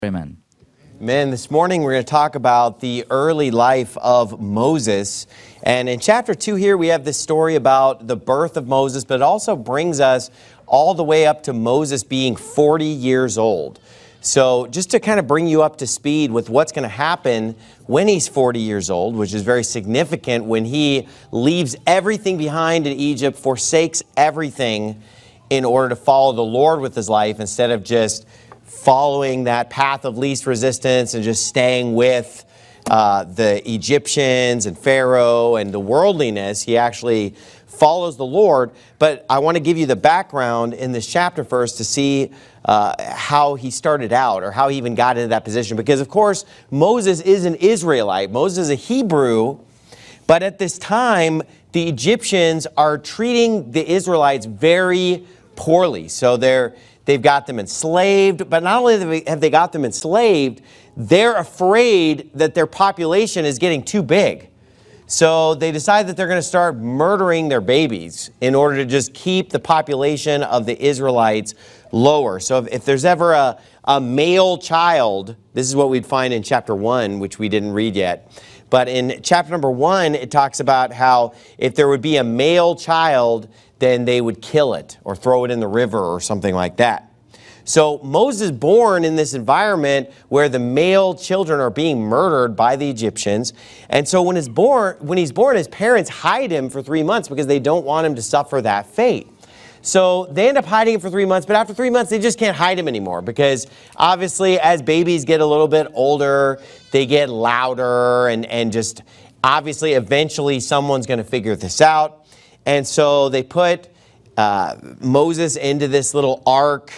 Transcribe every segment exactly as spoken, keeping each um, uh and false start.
Amen. Amen. This morning we're going to talk about the early life of Moses. And in chapter two here we have this story about the birth of Moses, but it also brings us all the way up to Moses being forty years old. So just to kind of bring you up to speed with what's going to happen when he's forty years old, which is very significant when he leaves everything behind in Egypt, forsakes everything in order to follow the Lord with his life instead of just following that path of least resistance and just staying with uh, the Egyptians and Pharaoh and the worldliness. He actually follows the Lord. But I want to give you the background in this chapter first to see uh, how he started out or how he even got into that position. Because, of course, Moses is an Israelite. Moses is a Hebrew. But at this time, the Egyptians are treating the Israelites very poorly. So they're They've got them enslaved, but not only have they got them enslaved, they're afraid that their population is getting too big. So they decide that they're going to start murdering their babies in order to just keep the population of the Israelites lower. So if, if there's ever a, a male child, this is what we'd find in chapter one, which we didn't read yet. But in chapter number one, it talks about how if there would be a male child, then they would kill it or throw it in the river or something like that. So Moses is born in this environment where the male children are being murdered by the Egyptians. And so when he's born, when he's born, his parents hide him for three months because they don't want him to suffer that fate. So they end up hiding him for three months, but after three months, they just can't hide him anymore because obviously as babies get a little bit older, they get louder and, and just obviously eventually someone's going to figure this out. And so they put uh, Moses into this little ark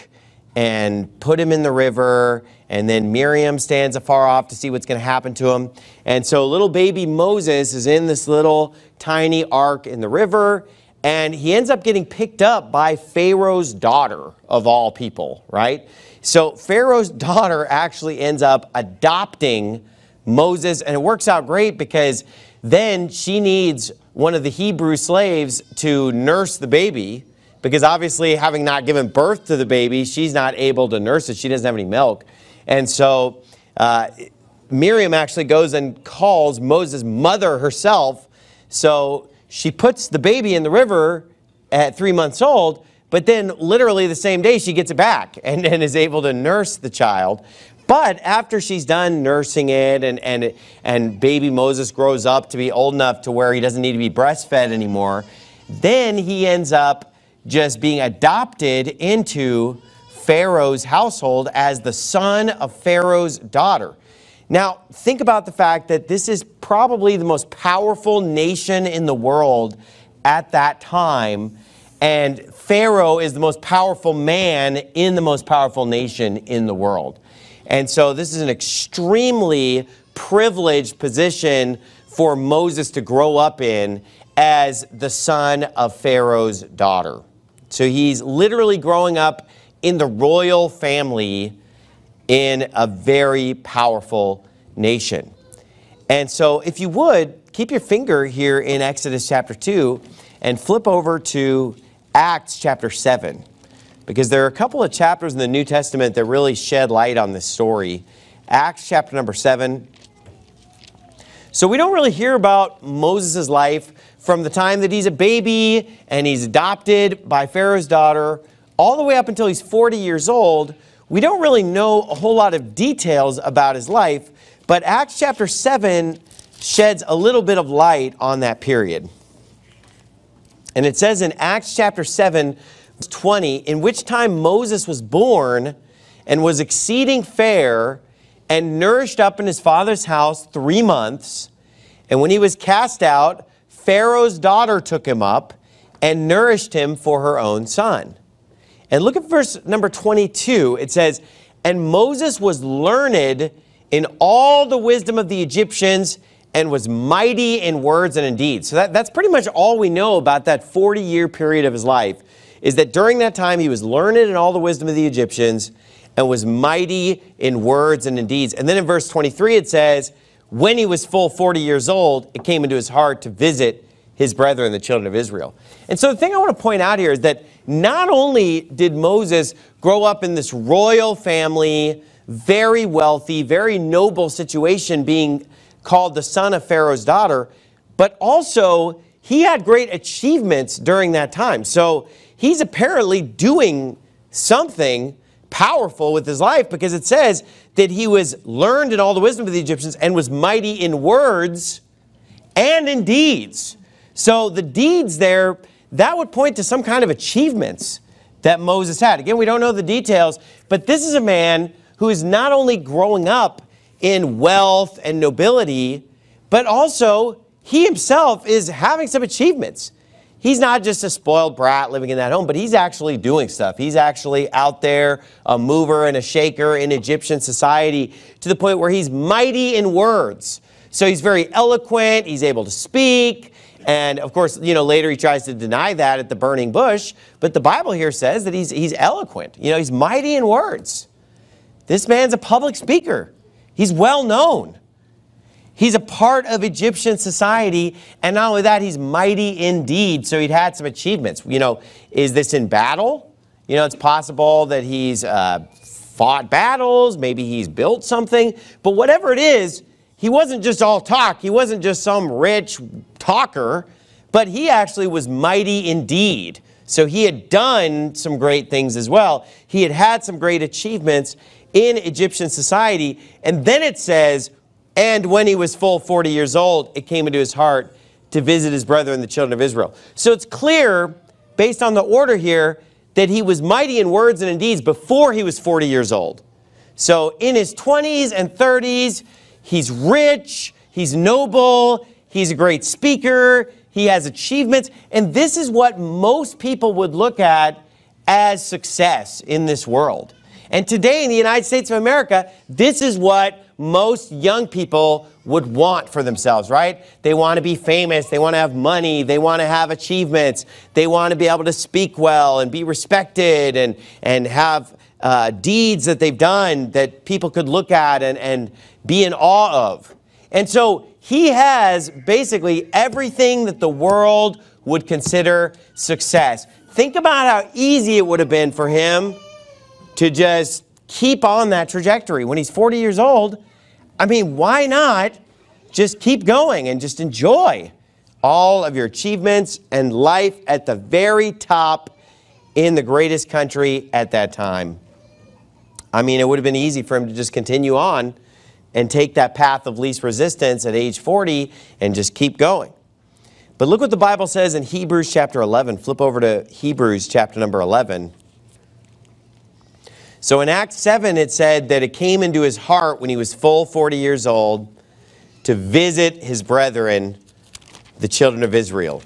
and put him in the river. And then Miriam stands afar off to see what's going to happen to him. And so little baby Moses is in this little tiny ark in the river. And he ends up getting picked up by Pharaoh's daughter, of all people, right? So Pharaoh's daughter actually ends up adopting Moses. And it works out great because then she needs one of the Hebrew slaves to nurse the baby because obviously having not given birth to the baby, she's not able to nurse it. She doesn't have any milk. And so uh, Miriam actually goes and calls Moses' mother herself. So she puts the baby in the river at three months old, but then literally the same day she gets it back and, and is able to nurse the child. But after she's done nursing it and, and, and baby Moses grows up to be old enough to where he doesn't need to be breastfed anymore, then he ends up just being adopted into Pharaoh's household as the son of Pharaoh's daughter. Now, think about the fact that this is probably the most powerful nation in the world at that time, and Pharaoh is the most powerful man in the most powerful nation in the world. And so this is an extremely privileged position for Moses to grow up in as the son of Pharaoh's daughter. So he's literally growing up in the royal family in a very powerful nation. And so if you would, keep your finger here in Exodus chapter two and flip over to Acts chapter seven. Because there are a couple of chapters in the New Testament that really shed light on this story. Acts chapter number seven. So we don't really hear about Moses' life from the time that he's a baby and he's adopted by Pharaoh's daughter all the way up until he's forty years old. We don't really know a whole lot of details about his life, but Acts chapter seven sheds a little bit of light on that period. And it says in Acts chapter seven, twenty, in which time Moses was born and was exceeding fair and nourished up in his father's house three months. And when he was cast out, Pharaoh's daughter took him up and nourished him for her own son. And look at verse number twenty-two. It says, and Moses was learned in all the wisdom of the Egyptians and was mighty in words and in deeds. So that, that's pretty much all we know about that forty-year period of his life, is that during that time he was learned in all the wisdom of the Egyptians and was mighty in words and in deeds. And then in verse twenty-three it says, when he was full forty years old, it came into his heart to visit his brethren, the children of Israel. And so the thing I want to point out here is that not only did Moses grow up in this royal family, very wealthy, very noble situation being called the son of Pharaoh's daughter, but also he had great achievements during that time. So he's apparently doing something powerful with his life, because it says that he was learned in all the wisdom of the Egyptians and was mighty in words and in deeds. So the deeds there, that would point to some kind of achievements that Moses had. Again, we don't know the details, but this is a man who is not only growing up in wealth and nobility, but also he himself is having some achievements. He's not just a spoiled brat living in that home, but he's actually doing stuff. He's actually out there, a mover and a shaker in Egyptian society, to the point where he's mighty in words. So he's very eloquent, he's able to speak, and of course, you know, later he tries to deny that at the burning bush, but the Bible here says that he's, he's eloquent. You know, he's mighty in words. This man's a public speaker. He's well known. He's a part of Egyptian society, and not only that, he's mighty indeed. So he'd had some achievements. You know, is this in battle? You know, it's possible that he's uh, fought battles, maybe he's built something, but whatever it is, he wasn't just all talk. He wasn't just some rich talker, but he actually was mighty indeed. So he had done some great things as well. He had had some great achievements in Egyptian society, and then it says, and when he was full forty years old, it came into his heart to visit his brethren, the children of Israel. So it's clear, based on the order here, that he was mighty in words and in deeds before he was forty years old. So in his twenties and thirties, he's rich, he's noble, he's a great speaker, he has achievements, and this is what most people would look at as success in this world. And today in the United States of America, this is what most young people would want for themselves, right? They want to be famous, they want to have money, they want to have achievements, they want to be able to speak well and be respected and, and have uh, deeds that they've done that people could look at and, and be in awe of. And so he has basically everything that the world would consider success. Think about how easy it would have been for him to just keep on that trajectory. When he's forty years old, I mean, why not just keep going and just enjoy all of your achievements and life at the very top in the greatest country at that time? I mean, it would have been easy for him to just continue on and take that path of least resistance at age forty and just keep going. But look what the Bible says in Hebrews chapter eleven. Flip over to Hebrews chapter number eleven. So in Acts seven, it said that it came into his heart when he was full forty years old to visit his brethren, the children of Israel.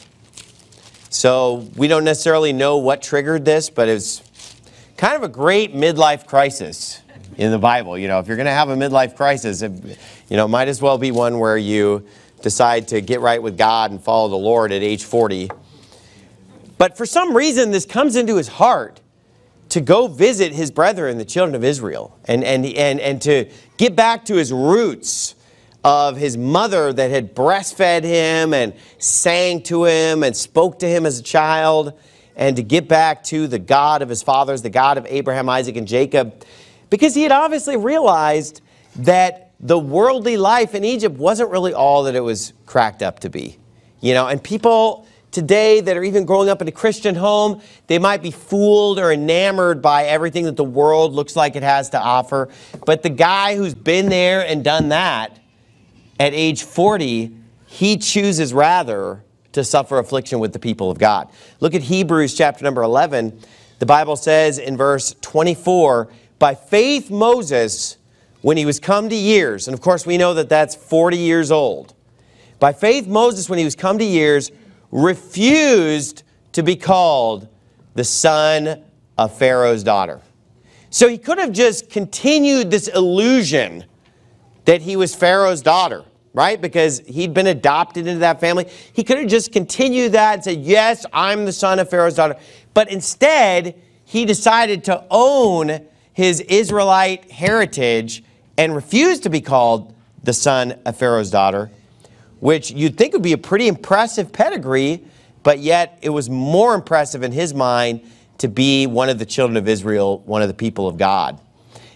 So we don't necessarily know what triggered this, but it was kind of a great midlife crisis in the Bible. You know, if you're going to have a midlife crisis, it, you know, it might as well be one where you decide to get right with God and follow the Lord at age forty. But for some reason, this comes into his heart to go visit his brethren, the children of Israel, and, and, and, and to get back to his roots of his mother that had breastfed him and sang to him and spoke to him as a child, and to get back to the God of his fathers, the God of Abraham, Isaac, and Jacob, because he had obviously realized that the worldly life in Egypt wasn't really all that it was cracked up to be. You know, and people today that are even growing up in a Christian home, they might be fooled or enamored by everything that the world looks like it has to offer. But the guy who's been there and done that at age forty, he chooses rather to suffer affliction with the people of God. Look at Hebrews chapter number eleven. The Bible says in verse twenty-four, by faith Moses, when he was come to years, and of course we know that that's forty years old. By faith Moses, when he was come to years, refused to be called the son of Pharaoh's daughter. So he could have just continued this illusion that he was Pharaoh's daughter, right? Because he'd been adopted into that family. He could have just continued that and said, yes, I'm the son of Pharaoh's daughter. But instead, he decided to own his Israelite heritage and refused to be called the son of Pharaoh's daughter, which you'd think would be a pretty impressive pedigree, but yet it was more impressive in his mind to be one of the children of Israel, one of the people of God.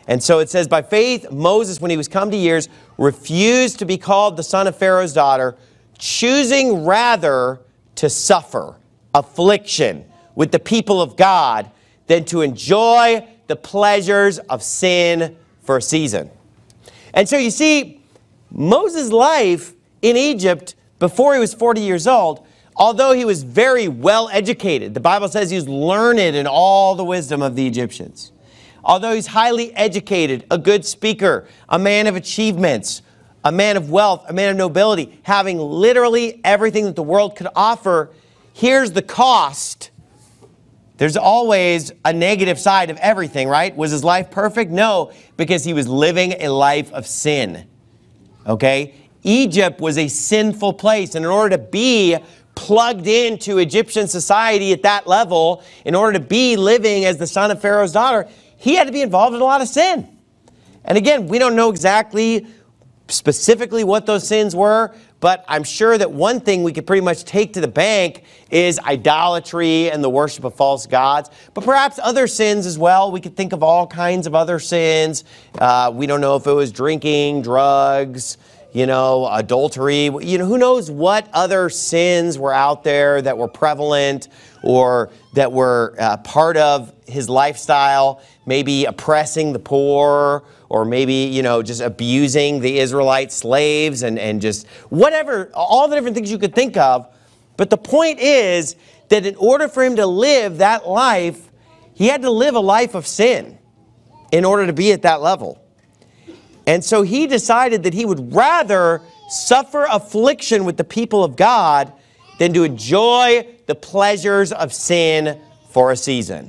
And so it says, by faith, Moses, when he was come to years, refused to be called the son of Pharaoh's daughter, choosing rather to suffer affliction with the people of God than to enjoy the pleasures of sin for a season. And so you see, Moses' life in Egypt before he was forty years old, although he was very well educated, the Bible says he was learned in all the wisdom of the Egyptians. Although he's highly educated, a good speaker, a man of achievements, a man of wealth, a man of nobility, having literally everything that the world could offer, here's the cost. There's always a negative side of everything, right? Was his life perfect? No, because he was living a life of sin. Okay? Egypt was a sinful place, and in order to be plugged into Egyptian society at that level, in order to be living as the son of Pharaoh's daughter, he had to be involved in a lot of sin. And again, we don't know exactly specifically what those sins were, but I'm sure that one thing we could pretty much take to the bank is idolatry and the worship of false gods, but perhaps other sins as well. We could think of all kinds of other sins. Uh, we don't know if it was drinking, drugs, you know, adultery. You know, who knows what other sins were out there that were prevalent or that were uh, part of his lifestyle, maybe oppressing the poor, or maybe, you know, just abusing the Israelite slaves and, and just whatever, all the different things you could think of. But the point is that in order for him to live that life, he had to live a life of sin in order to be at that level. And so he decided that he would rather suffer affliction with the people of God than to enjoy the pleasures of sin for a season.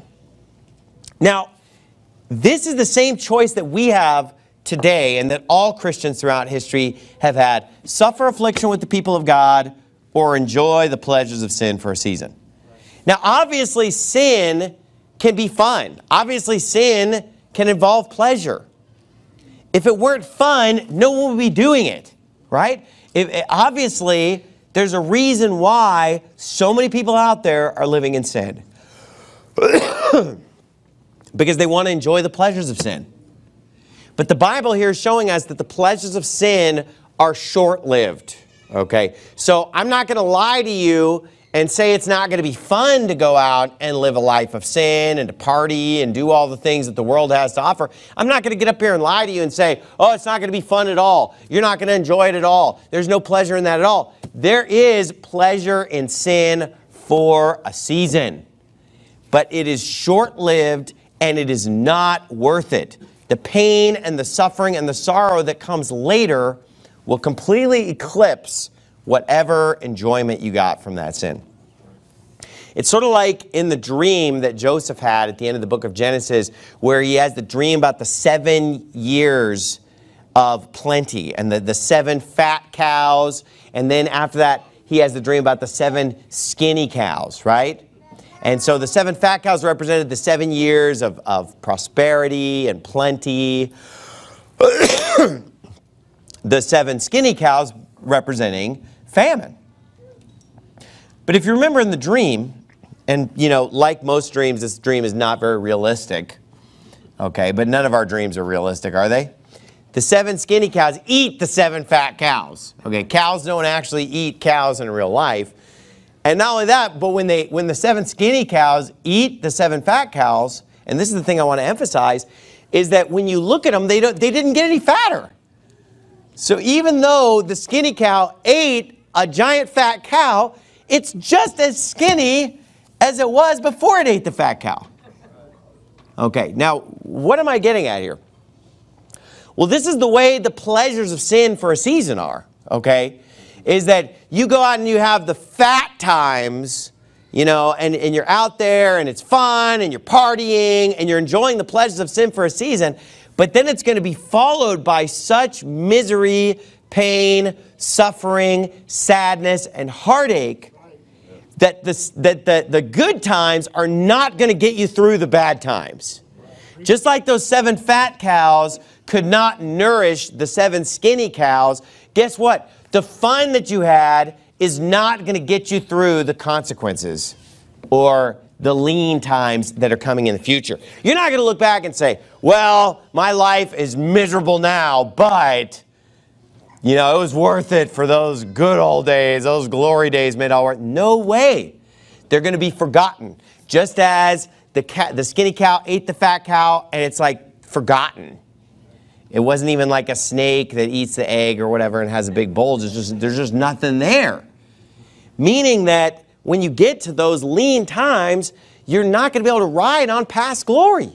Now, this is the same choice that we have today and that all Christians throughout history have had. Suffer affliction with the people of God or enjoy the pleasures of sin for a season. Now, obviously, sin can be fun. Obviously, sin can involve pleasure. If it weren't fun, no one would be doing it, right? If, obviously, there's a reason why so many people out there are living in sin. Because they want to enjoy the pleasures of sin. But the Bible here is showing us that the pleasures of sin are short-lived, okay? So I'm not going to lie to you and say it's not going to be fun to go out and live a life of sin and to party and do all the things that the world has to offer. I'm not going to get up here and lie to you and say, oh, it's not going to be fun at all. You're not going to enjoy it at all. There's no pleasure in that at all. There is pleasure in sin for a season. But it is short-lived and it is not worth it. The pain and the suffering and the sorrow that comes later will completely eclipse whatever enjoyment you got from that sin. It's sort of like in the dream that Joseph had at the end of the book of Genesis, where he has the dream about the seven years of plenty and the, the seven fat cows. And then after that, he has the dream about the seven skinny cows, right? And so the seven fat cows represented the seven years of, of prosperity and plenty. The seven skinny cows representing famine. But if you remember in the dream, and you know, like most dreams, this dream is not very realistic. Okay, but none of our dreams are realistic, are they? The seven skinny cows eat the seven fat cows. Okay, cows don't actually eat cows in real life. And not only that, but when they when the seven skinny cows eat the seven fat cows, and this is the thing I want to emphasize, is that when you look at them, they don't they didn't get any fatter. So even though the skinny cow ate a giant fat cow, it's just as skinny as it was before it ate the fat cow. Okay, now what am I getting at here? Well, this is the way the pleasures of sin for a season are, okay? Is that you go out and you have the fat times, you know, and, and you're out there and it's fun and you're partying and you're enjoying the pleasures of sin for a season, but then it's going to be followed by such misery, pain, suffering, sadness, and heartache that, this, that the, the good times are not going to get you through the bad times. Just like those seven fat cows could not nourish the seven skinny cows, guess what? The fun that you had is not going to get you through the consequences or the lean times that are coming in the future. You're not going to look back and say, well, my life is miserable now, but, you know, it was worth it for those good old days, those glory days made all worth. No way. They're going to be forgotten. Just as the, cat, the skinny cow ate the fat cow, and it's like forgotten. It wasn't even like a snake that eats the egg or whatever and has a big bulge. It's just, there's just nothing there. Meaning that when you get to those lean times, you're not going to be able to ride on past glory.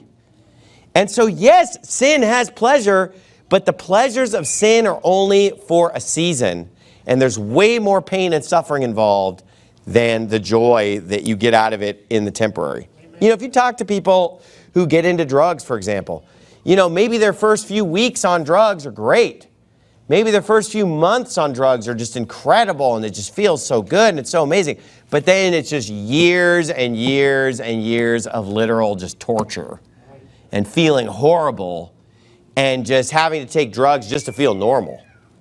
And so, yes, sin has pleasure, but the pleasures of sin are only for a season. And there's way more pain and suffering involved than the joy that you get out of it in the temporary. Amen. You know, if you talk to people who get into drugs, for example, you know, maybe their first few weeks on drugs are great. Maybe their first few months on drugs are just incredible and it just feels so good and it's so amazing. But then it's just years and years and years of literal just torture and feeling horrible and just having to take drugs just to feel normal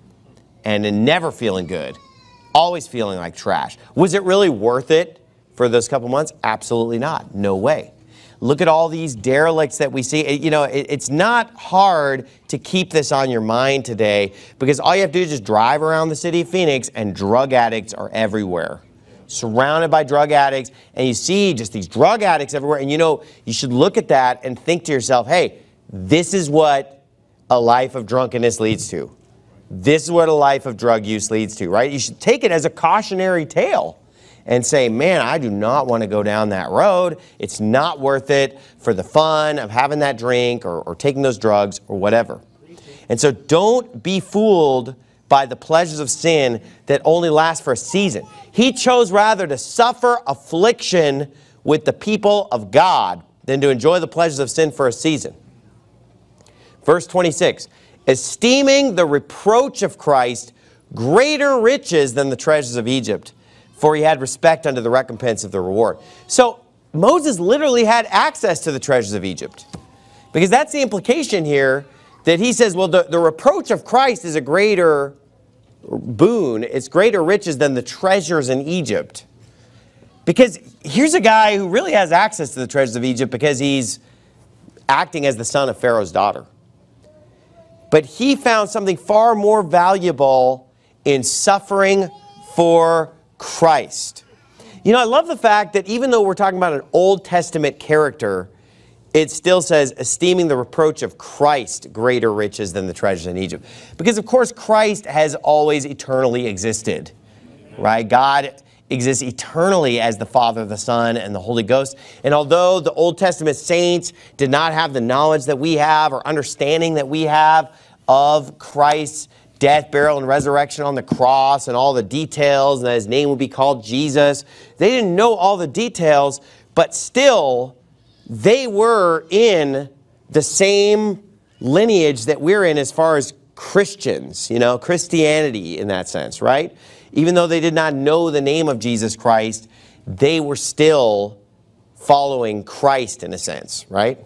and then never feeling good, always feeling like trash. Was it really worth it for those couple months? Absolutely not. No way. Look at all these derelicts that we see. You know, it, it's not hard to keep this on your mind today because all you have to do is just drive around the city of Phoenix and drug addicts are everywhere. Surrounded by drug addicts, and you see just these drug addicts everywhere. And you know, you should look at that and think to yourself, hey, this is what a life of drunkenness leads to. This is what a life of drug use leads to, right? You should take it as a cautionary tale and say, man, I do not want to go down that road. It's not worth it for the fun of having that drink or, or taking those drugs or whatever. And so don't be fooled by the pleasures of sin that only last for a season. He chose rather to suffer affliction with the people of God than to enjoy the pleasures of sin for a season. Verse twenty-six, esteeming the reproach of Christ greater riches than the treasures of Egypt, for he had respect unto the recompense of the reward. So Moses literally had access to the treasures of Egypt. Because that's the implication here, that he says, well, the, the reproach of Christ is a greater boon. It's greater riches than the treasures in Egypt. Because here's a guy who really has access to the treasures of Egypt because he's acting as the son of Pharaoh's daughter. But he found something far more valuable in suffering for Christ. You know, I love the fact that even though we're talking about an Old Testament character, it still says, esteeming the reproach of Christ greater riches than the treasures in Egypt. Because, of course, Christ has always eternally existed, right? God exists eternally as the Father, the Son, and the Holy Ghost. And although the Old Testament saints did not have the knowledge that we have or understanding that we have of Christ's death, burial, and resurrection on the cross and all the details, and that his name would be called Jesus. They didn't know all the details, but still, they were in the same lineage that we're in as far as Christians, you know, Christianity in that sense, right? Even though they did not know the name of Jesus Christ, they were still following Christ in a sense, right?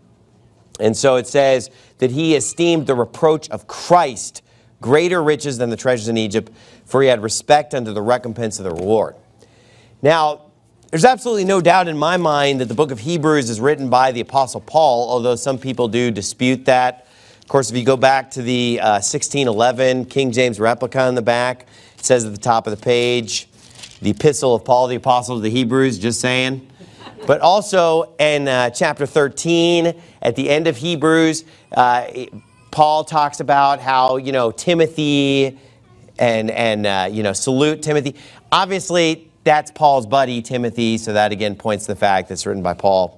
And so it says that he esteemed the reproach of Christ greater riches than the treasures in Egypt, for he had respect unto the recompense of the reward. Now, there's absolutely no doubt in my mind that the book of Hebrews is written by the Apostle Paul, although some people do dispute that. Of course, if you go back to the uh, sixteen eleven King James replica in the back, it says at the top of the page, the epistle of Paul the Apostle to the Hebrews, just saying. But also in uh, chapter thirteen, at the end of Hebrews, uh, Paul talks about how, you know, Timothy and, and uh, you know, salute Timothy. Obviously, that's Paul's buddy, Timothy, so that again points to the fact that it's written by Paul.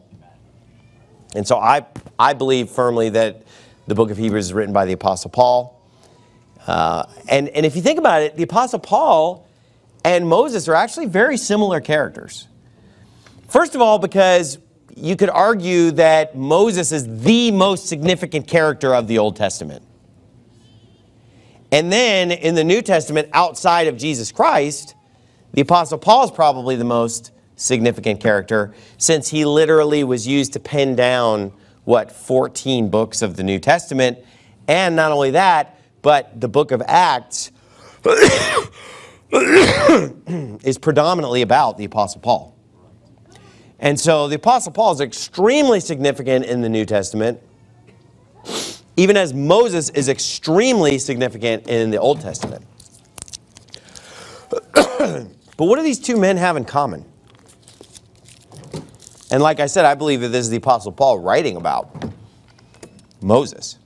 And so I, I believe firmly that the book of Hebrews is written by the Apostle Paul. Uh, and, and if you think about it, the Apostle Paul and Moses are actually very similar characters. First of all, because you could argue that Moses is the most significant character of the Old Testament. And then in the New Testament, outside of Jesus Christ, the Apostle Paul is probably the most significant character, since he literally was used to pen down, what, fourteen books of the New Testament. And not only that, but the book of Acts is predominantly about the Apostle Paul. And so the Apostle Paul is extremely significant in the New Testament, even as Moses is extremely significant in the Old Testament. But what do these two men have in common? And like I said, I believe that this is the Apostle Paul writing about Moses.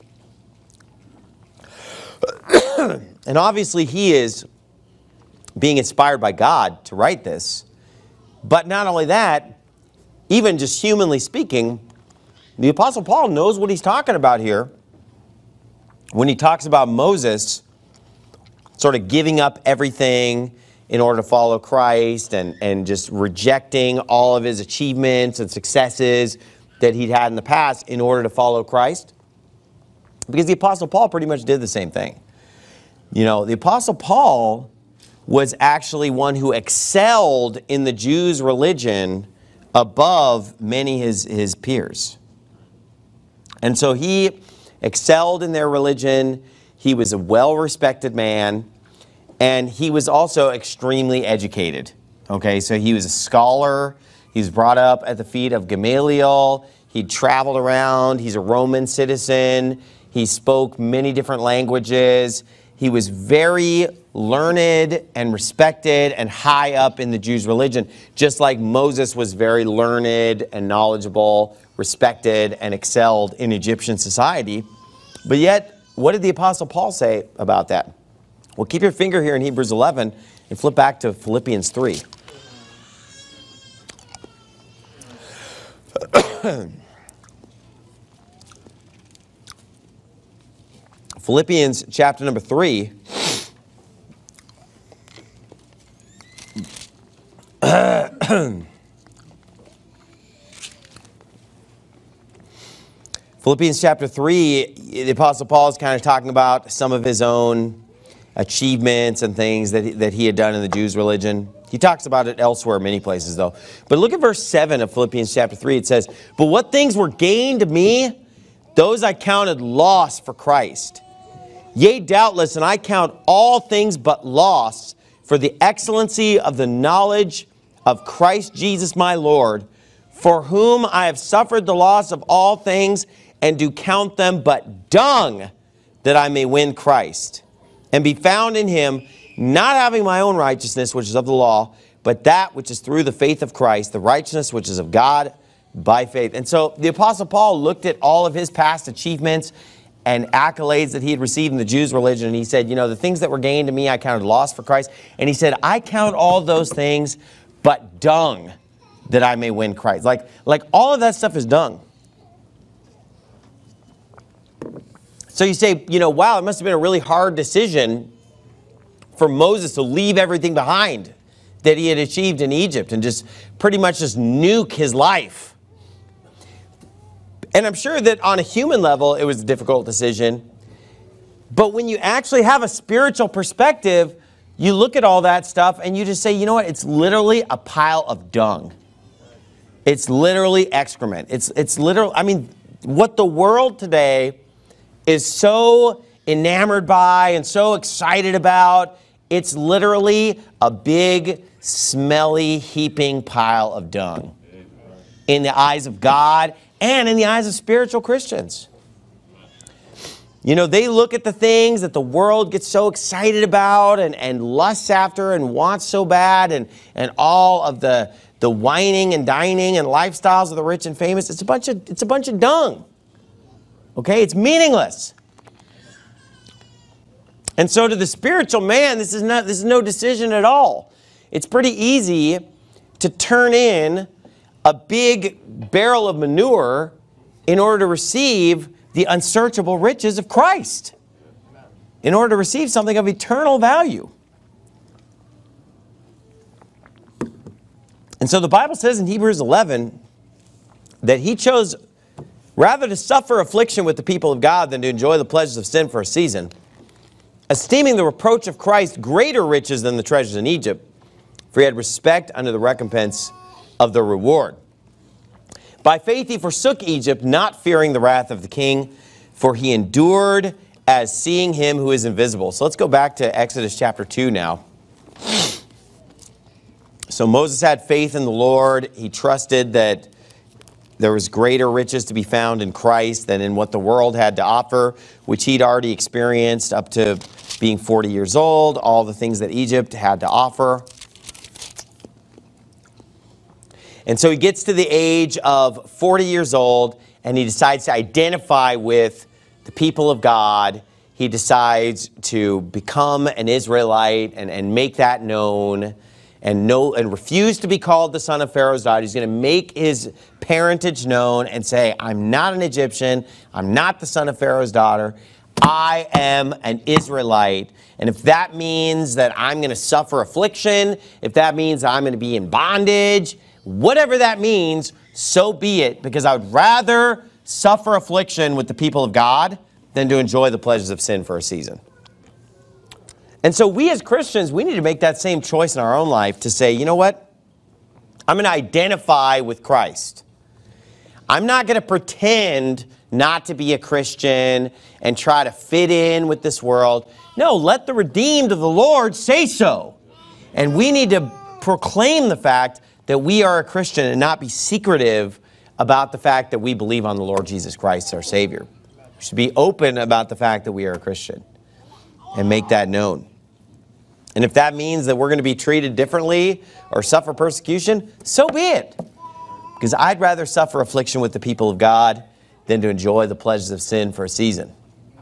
And obviously he is being inspired by God to write this. But not only that, even just humanly speaking, the Apostle Paul knows what he's talking about here when he talks about Moses sort of giving up everything in order to follow Christ and, and just rejecting all of his achievements and successes that he'd had in the past in order to follow Christ. Because the Apostle Paul pretty much did the same thing. You know, the Apostle Paul was actually one who excelled in the Jews' religion above many of his, his peers. And so he excelled in their religion. He was a well-respected man. And he was also extremely educated. Okay, so he was a scholar. He was brought up at the feet of Gamaliel. He traveled around. He's a Roman citizen. He spoke many different languages. He was very learned and respected and high up in the Jews' religion, just like Moses was very learned and knowledgeable, respected, and excelled in Egyptian society. But yet, what did the Apostle Paul say about that? Well, keep your finger here in Hebrews eleven and flip back to Philippians three. Philippians chapter number three. Philippians chapter three, the Apostle Paul is kind of talking about some of his own achievements and things that he, that he had done in the Jews' religion. He talks about it elsewhere, many places though. But look at verse seven of Philippians chapter three. It says, "But what things were gained to me, those I counted loss for Christ. Yea, doubtless, and I count all things but loss for the excellency of the knowledge of Christ Jesus my Lord, for whom I have suffered the loss of all things, and do count them but dung, that I may win Christ, and be found in him, not having my own righteousness, which is of the law, but that which is through the faith of Christ, the righteousness which is of God by faith." And so the Apostle Paul looked at all of his past achievements and accolades that he had received in the Jews' religion, and he said, you know, the things that were gained to me, I counted loss for Christ. And he said, I count all those things but dung, that I may win Christ. Like, like all of that stuff is dung. So you say, you know, wow, it must have been a really hard decision for Moses to leave everything behind that he had achieved in Egypt and just pretty much just nuke his life. And I'm sure that on a human level, it was a difficult decision. But when you actually have a spiritual perspective, you look at all that stuff and you just say, you know what? It's literally a pile of dung. It's literally excrement. It's, it's literal. I mean, what the world today is so enamored by and so excited about, it's literally a big, smelly, heaping pile of dung in the eyes of God and in the eyes of spiritual Christians. You know, they look at the things that the world gets so excited about and, and lusts after and wants so bad, and, and all of the, the whining and dining and lifestyles of the rich and famous. It's a bunch of, it's a bunch of dung. Okay? It's meaningless. And so to the spiritual man, this is not, this is no decision at all. It's pretty easy to turn in a big barrel of manure in order to receive the unsearchable riches of Christ, in order to receive something of eternal value. And so the Bible says in Hebrews eleven that he chose rather to suffer affliction with the people of God than to enjoy the pleasures of sin for a season, esteeming the reproach of Christ greater riches than the treasures in Egypt, for he had respect unto the recompense of the reward. By faith he forsook Egypt, not fearing the wrath of the king, for he endured as seeing him who is invisible. So let's go back to Exodus chapter two now. So So Moses had faith in the Lord. He trusted that there was greater riches to be found in Christ than in what the world had to offer, which he'd already experienced up to being forty years old, all the things that Egypt had to offer. And so he gets to the age of forty years old, and he decides to identify with the people of God. He decides to become an Israelite and, and make that known. And no, and refuse to be called the son of Pharaoh's daughter. He's going to make his parentage known and say, I'm not an Egyptian. I'm not the son of Pharaoh's daughter. I am an Israelite. And if that means that I'm going to suffer affliction, if that means I'm going to be in bondage, whatever that means, so be it. Because I would rather suffer affliction with the people of God than to enjoy the pleasures of sin for a season. And so we as Christians, we need to make that same choice in our own life to say, you know what? I'm going to identify with Christ. I'm not going to pretend not to be a Christian and try to fit in with this world. No, let the redeemed of the Lord say so. And we need to proclaim the fact that we are a Christian and not be secretive about the fact that we believe on the Lord Jesus Christ, our Savior. We should be open about the fact that we are a Christian and make that known. And if that means that we're going to be treated differently or suffer persecution, so be it. Because I'd rather suffer affliction with the people of God than to enjoy the pleasures of sin for a season.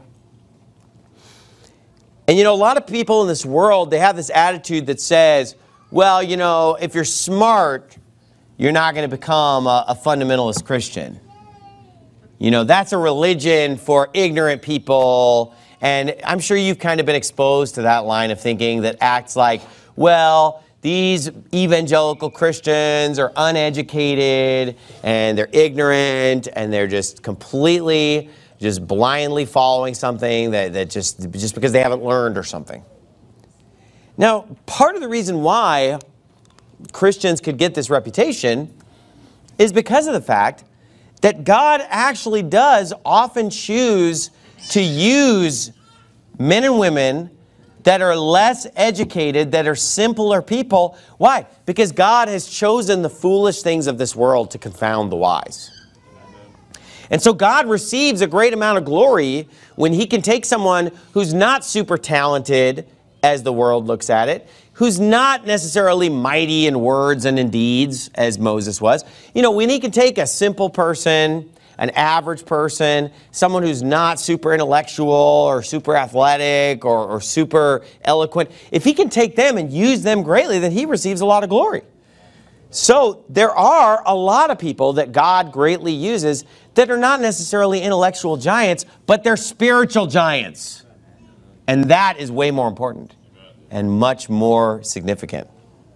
And you know, a lot of people in this world, they have this attitude that says, well, you know, if you're smart, you're not going to become a, a fundamentalist Christian. You know, that's a religion for ignorant people. And I'm sure you've kind of been exposed to that line of thinking that acts like, well, these evangelical Christians are uneducated and they're ignorant and they're just completely, just blindly following something that, that just, just because they haven't learned or something. Now, part of the reason why Christians could get this reputation is because of the fact that God actually does often choose to use men and women that are less educated, that are simpler people. Why? Because God has chosen the foolish things of this world to confound the wise. And so God receives a great amount of glory when he can take someone who's not super talented, as the world looks at it, who's not necessarily mighty in words and in deeds, as Moses was. You know, when he can take a simple person, an average person, someone who's not super intellectual or super athletic or, or super eloquent, if he can take them and use them greatly, then he receives a lot of glory. So there are a lot of people that God greatly uses that are not necessarily intellectual giants, but they're spiritual giants. And that is way more important and much more significant.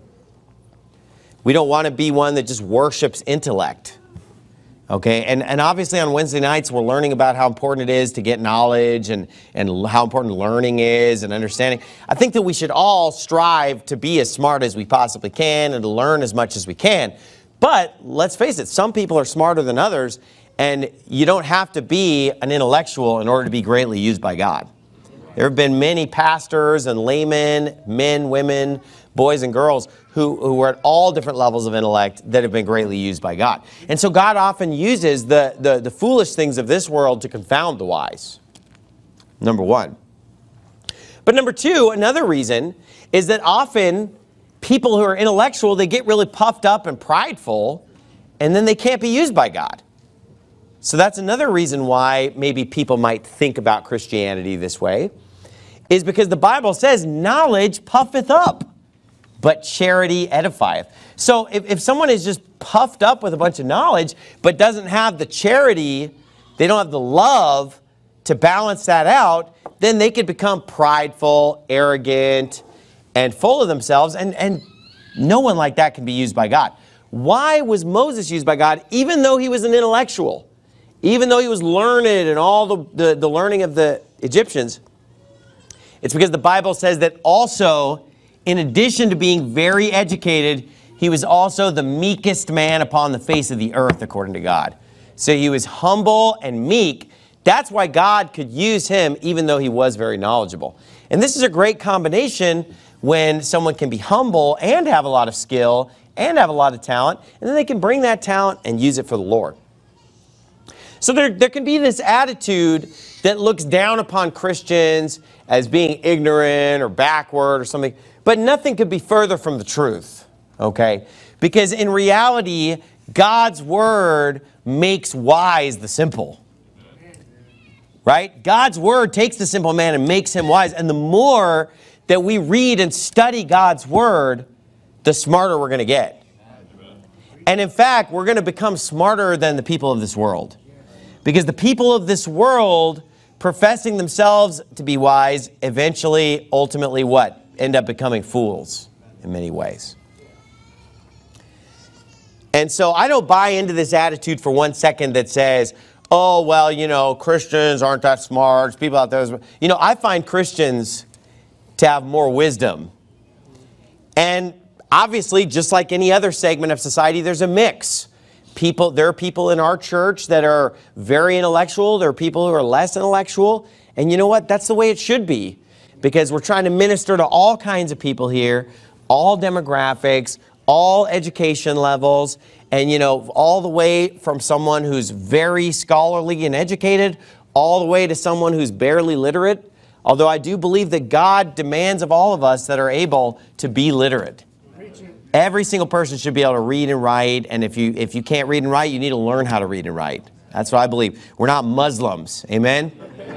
We don't want to be one that just worships intellect. Okay, and, and obviously on Wednesday nights, we're learning about how important it is to get knowledge and, and how important learning is and understanding. I think that we should all strive to be as smart as we possibly can and to learn as much as we can. But let's face it, some people are smarter than others, and you don't have to be an intellectual in order to be greatly used by God. There have been many pastors and laymen, men, women, boys and girls who, who are at all different levels of intellect that have been greatly used by God. And so God often uses the, the, the foolish things of this world to confound the wise. Number one. But number two, another reason is that often people who are intellectual, they get really puffed up and prideful, and then they can't be used by God. So that's another reason why maybe people might think about Christianity this way, is because the Bible says, knowledge puffeth up, but charity edifieth. So if, if someone is just puffed up with a bunch of knowledge, but doesn't have the charity, they don't have the love to balance that out, then they could become prideful, arrogant, and full of themselves, and, and no one like that can be used by God. Why was Moses used by God, even though he was an intellectual? Even though he was learned in all the, the, the learning of the Egyptians? It's because the Bible says that also, in addition to being very educated, he was also the meekest man upon the face of the earth, according to God. So he was humble and meek. That's why God could use him, even though he was very knowledgeable. And this is a great combination when someone can be humble and have a lot of skill and have a lot of talent, and then they can bring that talent and use it for the Lord. So there, there can be this attitude that looks down upon Christians as being ignorant or backward or something, but nothing could be further from the truth, okay? Because in reality, God's word makes wise the simple, right? God's word takes the simple man and makes him wise, and the more that we read and study God's word, the smarter we're going to get. And in fact, we're going to become smarter than the people of this world. Because the people of this world, professing themselves to be wise, eventually, ultimately what? End up becoming fools in many ways. And so I don't buy into this attitude for one second that says, oh, well, you know, Christians aren't that smart. People out there. You know, I find Christians to have more wisdom. And obviously, just like any other segment of society, there's a mix. People, there are people in our church that are very intellectual. There are people who are less intellectual. And you know what? That's the way it should be. Because we're trying to minister to all kinds of people here, all demographics, all education levels, and you know, all the way from someone who's very scholarly and educated, all the way to someone who's barely literate. Although I do believe that God demands of all of us that are able to be literate. Every single person should be able to read and write, and if you if you can't read and write, you need to learn how to read and write. That's what I believe. We're not Muslims. Amen?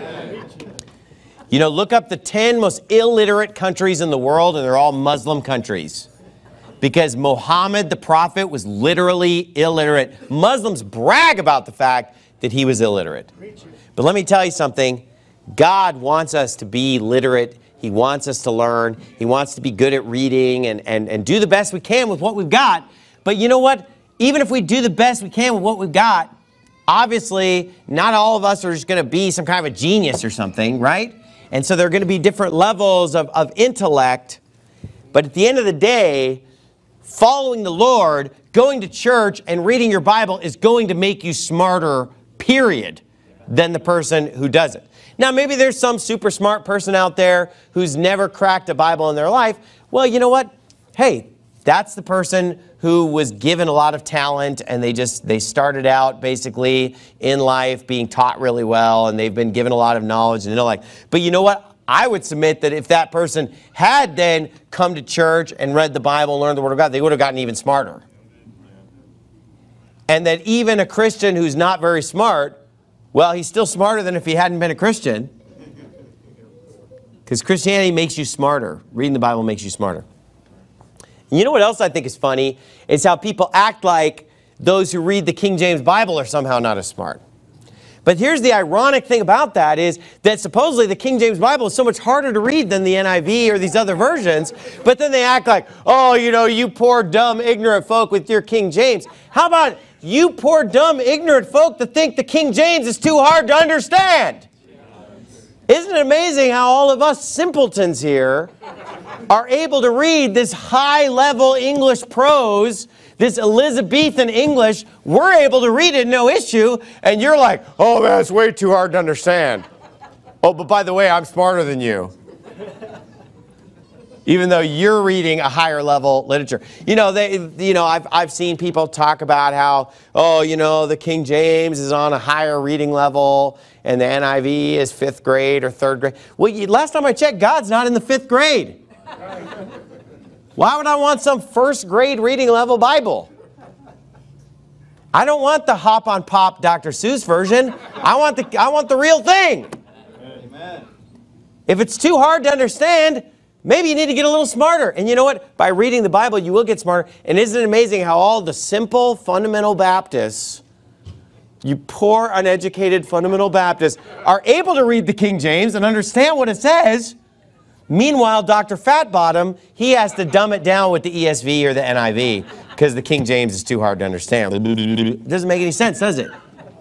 You know, look up the ten most illiterate countries in the world, and they're all Muslim countries. Because Muhammad, the prophet, was literally illiterate. Muslims brag about the fact that he was illiterate. But let me tell you something. God wants us to be literate. He wants us to learn. He wants to be good at reading and, and, and do the best we can with what we've got. But you know what? Even if we do the best we can with what we've got, obviously, not all of us are just going to be some kind of a genius or something, right? And so there are going to be different levels of, of intellect. But at the end of the day, following the Lord, going to church, and reading your Bible is going to make you smarter, period, than the person who doesn't. Now, maybe there's some super smart person out there who's never cracked a Bible in their life. Well, you know what? Hey, that's the person who was given a lot of talent, and they just, they started out basically in life being taught really well, and they've been given a lot of knowledge, and they're like, but you know what? I would submit that if that person had then come to church and read the Bible and learned the Word of God, they would have gotten even smarter. And that even a Christian who's not very smart, well, he's still smarter than if he hadn't been a Christian. Because Christianity makes you smarter. Reading the Bible makes you smarter. And you know what else I think is funny? Is how people act like those who read the King James Bible are somehow not as smart. But here's the ironic thing about that is that supposedly the King James Bible is so much harder to read than the N I V or these other versions. But then they act like, oh, you know, you poor, dumb, ignorant folk with your King James. How about you poor, dumb, ignorant folk that think the King James is too hard to understand? Isn't it amazing how all of us simpletons here are able to read this high-level English prose, this Elizabethan English? We're able to read it, no issue, and you're like, oh, man, it's way too hard to understand. Oh, but by the way, I'm smarter than you. Even though you're reading a higher level literature. You know, they, you know, I've, I've seen people talk about how, oh, you know, the King James is on a higher reading level and the N I V is fifth grade or third grade. Well, you, last time I checked, God's not in the fifth grade. Why would I want some first grade reading level Bible? I don't want the hop on pop Doctor Seuss version. I want the, I want the real thing. Amen. If it's too hard to understand, maybe you need to get a little smarter. And you know what? By reading the Bible, you will get smarter. And isn't it amazing how all the simple fundamental Baptists, you poor uneducated fundamental Baptists, are able to read the King James and understand what it says. Meanwhile, Doctor Fatbottom, he has to dumb it down with the E S V or the N I V because the King James is too hard to understand. It doesn't make any sense, does it?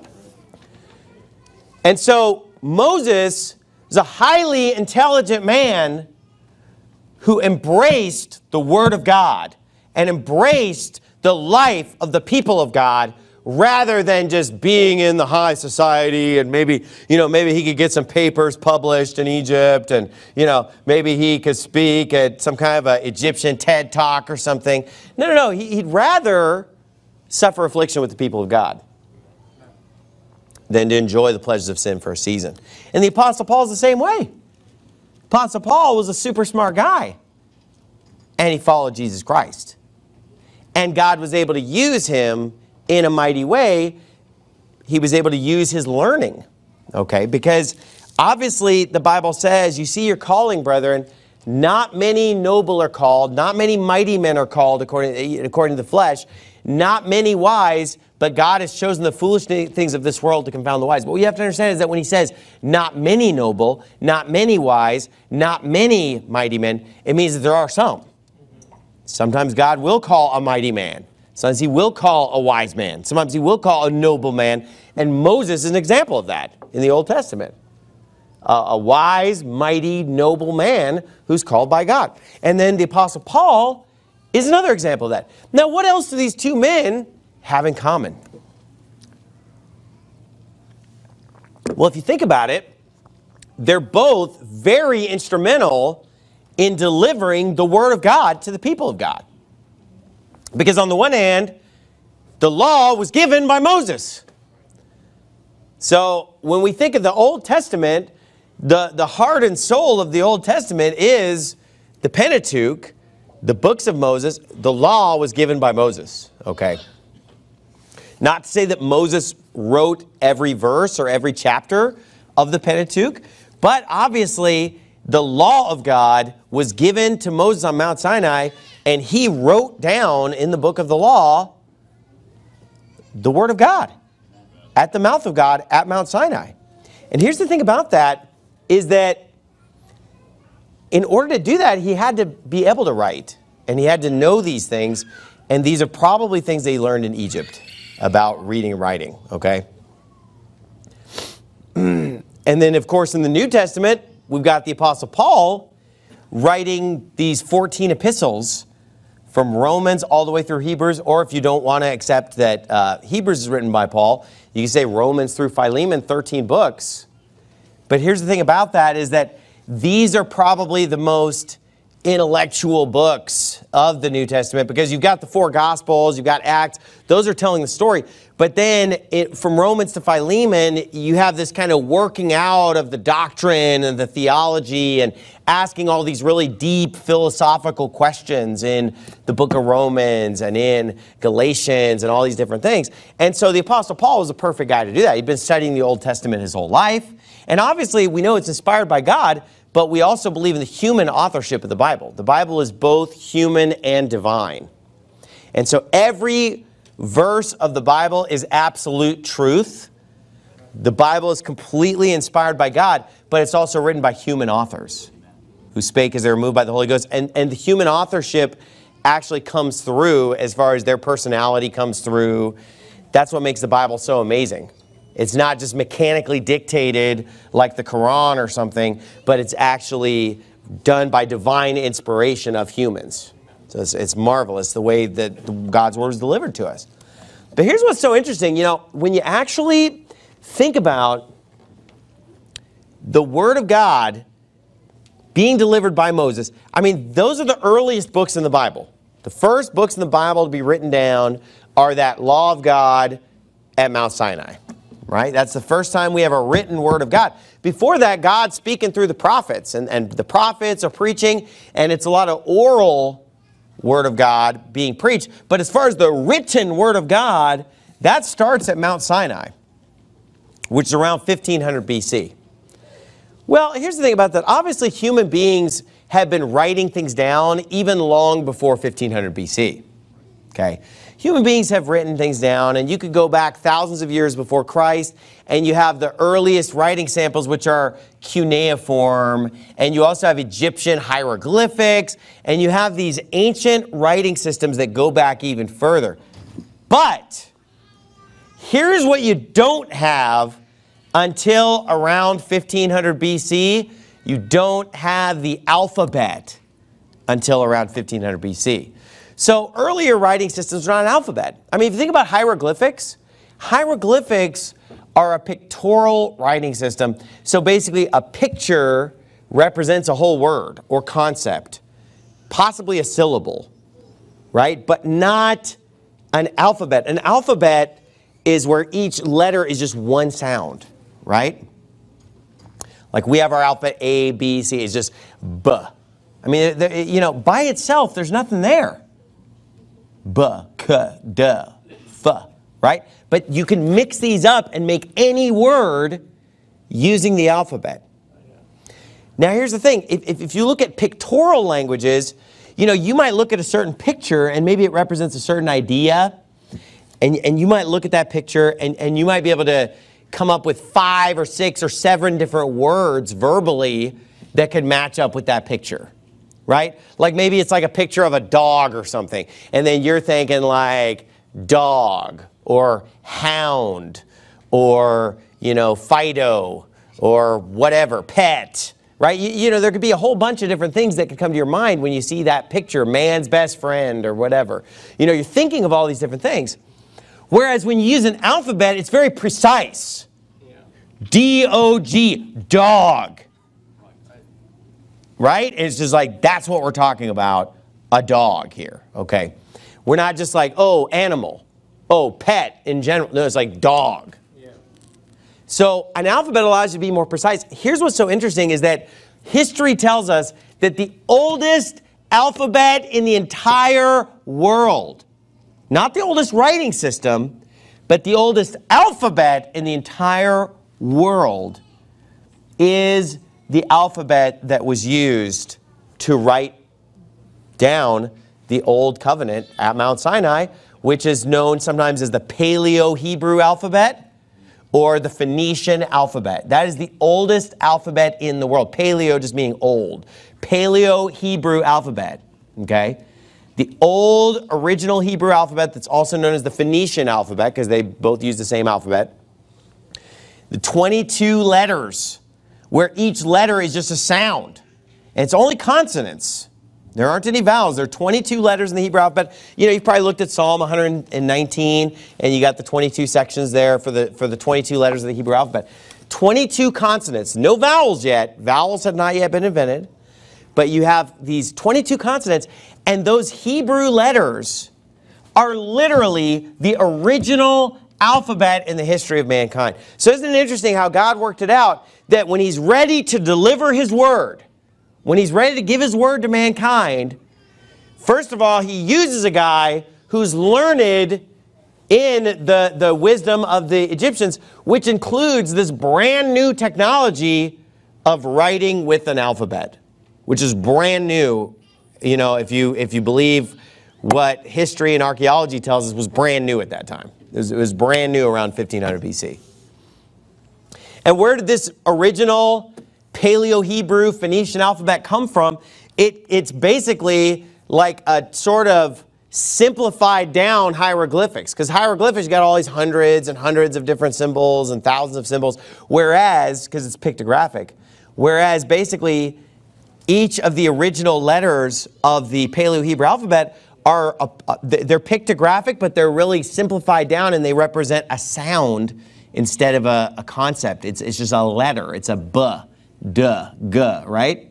And so Moses is a highly intelligent man who embraced the Word of God and embraced the life of the people of God rather than just being in the high society and maybe, you know, maybe he could get some papers published in Egypt and, you know, maybe he could speak at some kind of a Egyptian TED Talk or something. No, no, no. He, he'd rather suffer affliction with the people of God than to enjoy the pleasures of sin for a season. And the Apostle Paul's the same way. Apostle Paul was a super smart guy, and he followed Jesus Christ. And God was able to use him in a mighty way. He was able to use his learning, okay? Because obviously the Bible says, you see your calling, brethren, not many noble are called, not many mighty men are called according, according to the flesh, not many wise, but God has chosen the foolish things of this world to confound the wise. But what you have to understand is that when he says not many noble, not many wise, not many mighty men, it means that there are some. Sometimes God will call a mighty man. Sometimes he will call a wise man. Sometimes he will call a noble man. And Moses is an example of that in the Old Testament. Uh, a wise, mighty, noble man who's called by God. And then the Apostle Paul is another example of that. Now, what else do these two men have in common? Well, if you think about it, they're both very instrumental in delivering the Word of God to the people of God. Because on the one hand, the law was given by Moses. So when we think of the Old Testament, the, the heart and soul of the Old Testament is the Pentateuch, the books of Moses. The law was given by Moses, okay? Not to say that Moses wrote every verse or every chapter of the Pentateuch, but obviously the law of God was given to Moses on Mount Sinai, and he wrote down in the book of the law the Word of God at the mouth of God at Mount Sinai. And here's the thing about that, is that in order to do that, he had to be able to write, and he had to know these things, and these are probably things that he learned in Egypt about reading and writing, okay? And then, of course, in the New Testament, we've got the Apostle Paul writing these fourteen epistles from Romans all the way through Hebrews, or if you don't want to accept that uh, Hebrews is written by Paul, you can say Romans through Philemon, thirteen books. But here's the thing about that, is that these are probably the most intellectual books of the New Testament, because you've got the four Gospels, you've got Acts, those are telling the story. But then it, from Romans to Philemon, you have this kind of working out of the doctrine and the theology and asking all these really deep philosophical questions in the book of Romans and in Galatians and all these different things. And so the Apostle Paul was a perfect guy to do that. He'd been studying the Old Testament his whole life. And obviously we know it's inspired by God, but we also believe in the human authorship of the Bible. The Bible is both human and divine. And so every verse of the Bible is absolute truth. The Bible is completely inspired by God, but it's also written by human authors who spake as they were moved by the Holy Ghost. And, and the human authorship actually comes through as far as their personality comes through. That's what makes the Bible so amazing. It's not just mechanically dictated like the Quran or something, but it's actually done by divine inspiration of humans. So it's, it's marvelous the way that God's Word is delivered to us. But here's what's so interesting. You know, when you actually think about the Word of God being delivered by Moses, I mean, those are the earliest books in the Bible. The first books in the Bible to be written down are that law of God at Mount Sinai. Right? That's the first time we have a written Word of God. Before that, God's speaking through the prophets, and, and the prophets are preaching, and it's a lot of oral Word of God being preached. But as far as the written Word of God, that starts at Mount Sinai, which is around fifteen hundred B C. Well, here's the thing about that. Obviously, human beings have been writing things down even long before fifteen hundred B C. Okay? Human beings have written things down, and you could go back thousands of years before Christ, and you have the earliest writing samples, which are cuneiform, and you also have Egyptian hieroglyphics, and you have these ancient writing systems that go back even further. But here's what you don't have until around fifteen hundred B C. You don't have the alphabet until around fifteen hundred B C. So earlier writing systems were not an alphabet. I mean, if you think about hieroglyphics, Hieroglyphics are a pictorial writing system. So basically a picture represents a whole word or concept, possibly a syllable, right? But not an alphabet. An alphabet is where each letter is just one sound, right? Like we have our alphabet A, B, C, it's just B. I mean, you know, by itself, there's nothing there. B, K, D, F, right? But you can mix these up and make any word using the alphabet. Now, here's the thing. If, if, if you look at pictorial languages, you know, you might look at a certain picture and maybe it represents a certain idea. And, and you might look at that picture and, and you might be able to come up with five or six or seven different words verbally that could match up with that picture, right? Like maybe it's like a picture of a dog or something. And then you're thinking like dog or hound or, you know, Fido or whatever, pet. Right? You, you know, there could be a whole bunch of different things that could come to your mind when you see that picture, man's best friend or whatever. You know, you're thinking of all these different things. Whereas when you use an alphabet, it's very precise. Yeah. D O G, dog. Right? It's just like, that's what we're talking about, a dog here. Okay. We're not just like, oh, animal. Oh, pet in general. No, it's like dog. So an alphabet allows you to be more precise. Here's what's so interesting is that history tells us that the oldest alphabet in the entire world, not the oldest writing system, but the oldest alphabet in the entire world is the alphabet that was used to write down the Old Covenant at Mount Sinai, which is known sometimes as the Paleo-Hebrew alphabet, or the Phoenician alphabet. That is the oldest alphabet in the world. Paleo just meaning old. Paleo-Hebrew alphabet, okay? The old original Hebrew alphabet that's also known as the Phoenician alphabet because they both use the same alphabet. The twenty-two letters where each letter is just a sound. And it's only consonants. There aren't any vowels. There are twenty-two letters in the Hebrew alphabet. You know, you've probably looked at Psalm one hundred nineteen, and you got the twenty-two sections there for the, for the twenty-two letters of the Hebrew alphabet. twenty-two consonants. No vowels yet. Vowels have not yet been invented. But you have these twenty-two consonants, and those Hebrew letters are literally the original alphabet in the history of mankind. So isn't it interesting how God worked it out that when He's ready to deliver His word, when He's ready to give His word to mankind, first of all, He uses a guy who's learned in the, the wisdom of the Egyptians, which includes this brand new technology of writing with an alphabet, which is brand new. You know, if you, if you believe what history and archaeology tells us was brand new at that time. It was, it was brand new around fifteen hundred B C. And where did this original Paleo-Hebrew Phoenician alphabet come from? It, it's basically like a sort of simplified down hieroglyphics, because hieroglyphics got all these hundreds and hundreds of different symbols and thousands of symbols, whereas, because it's pictographic, whereas basically each of the original letters of the Paleo-Hebrew alphabet are, uh, they're pictographic, but they're really simplified down and they represent a sound instead of a, a concept. It's, it's just a letter. It's a B. Duh, guh, right?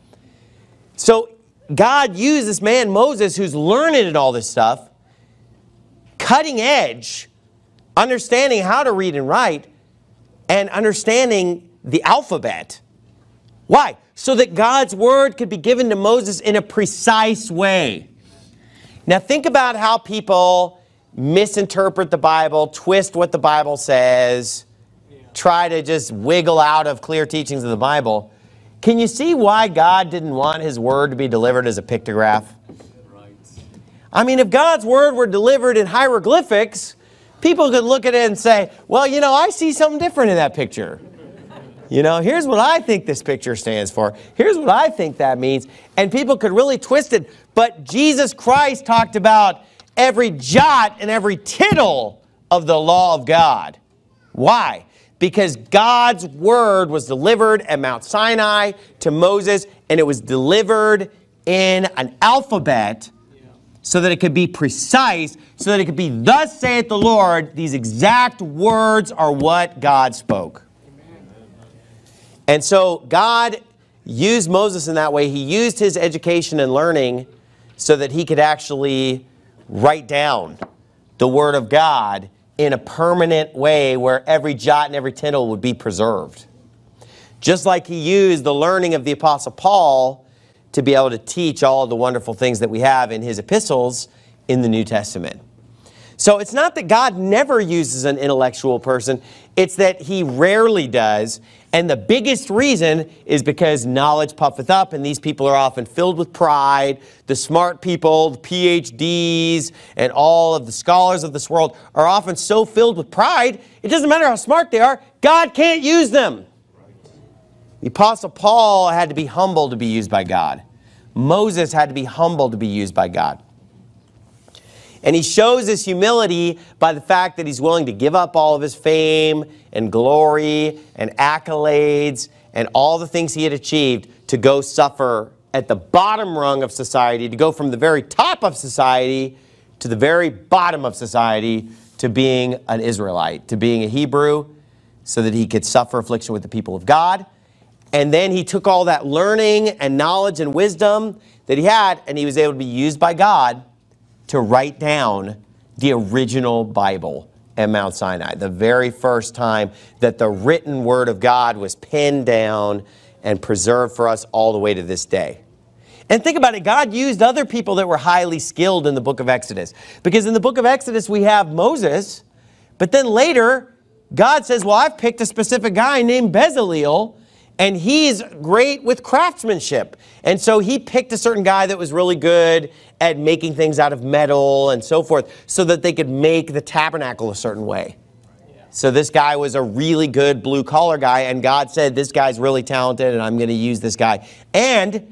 So God used this man, Moses, who's learned in all this stuff, cutting edge, understanding how to read and write, and understanding the alphabet. Why? So that God's word could be given to Moses in a precise way. Now think about how people misinterpret the Bible, twist what the Bible says, try to just wiggle out of clear teachings of the Bible. Can you see why God didn't want His word to be delivered as a pictograph? I mean, if God's word were delivered in hieroglyphics, people could look at it and say, well, you know, I see something different in that picture. You know, here's what I think this picture stands for. Here's what I think that means. And people could really twist it. But Jesus Christ talked about every jot and every tittle of the law of God. Why? Because God's word was delivered at Mount Sinai to Moses, and it was delivered in an alphabet so that it could be precise, so that it could be, thus saith the Lord. These exact words are what God spoke. Amen. And so God used Moses in that way. He used his education and learning so that he could actually write down the Word of God in a permanent way where every jot and every tittle would be preserved. Just like he used the learning of the Apostle Paul to be able to teach all of the wonderful things that we have in his epistles in the New Testament. So it's not that God never uses an intellectual person, it's that he rarely does. And the biggest reason is because knowledge puffeth up, and these people are often filled with pride. The smart people, the P H Ds, and all of the scholars of this world are often so filled with pride, it doesn't matter how smart they are, God can't use them. The Apostle Paul had to be humble to be used by God. Moses had to be humble to be used by God. And he shows his humility by the fact that he's willing to give up all of his fame and glory and accolades and all the things he had achieved to go suffer at the bottom rung of society, to go from the very top of society to the very bottom of society, to being an Israelite, to being a Hebrew, so that he could suffer affliction with the people of God. And then he took all that learning and knowledge and wisdom that he had, and he was able to be used by God to write down the original Bible at Mount Sinai, the very first time that the written Word of God was penned down and preserved for us all the way to this day. And think about it, God used other people that were highly skilled in the book of Exodus. Because in the book of Exodus we have Moses, but then later God says, well, I've picked a specific guy named Bezaleel, and he's great with craftsmanship. And so he picked a certain guy that was really good at making things out of metal and so forth, so that they could make the tabernacle a certain way. Yeah. So this guy was a really good blue-collar guy, and God said, this guy's really talented, and I'm going to use this guy. And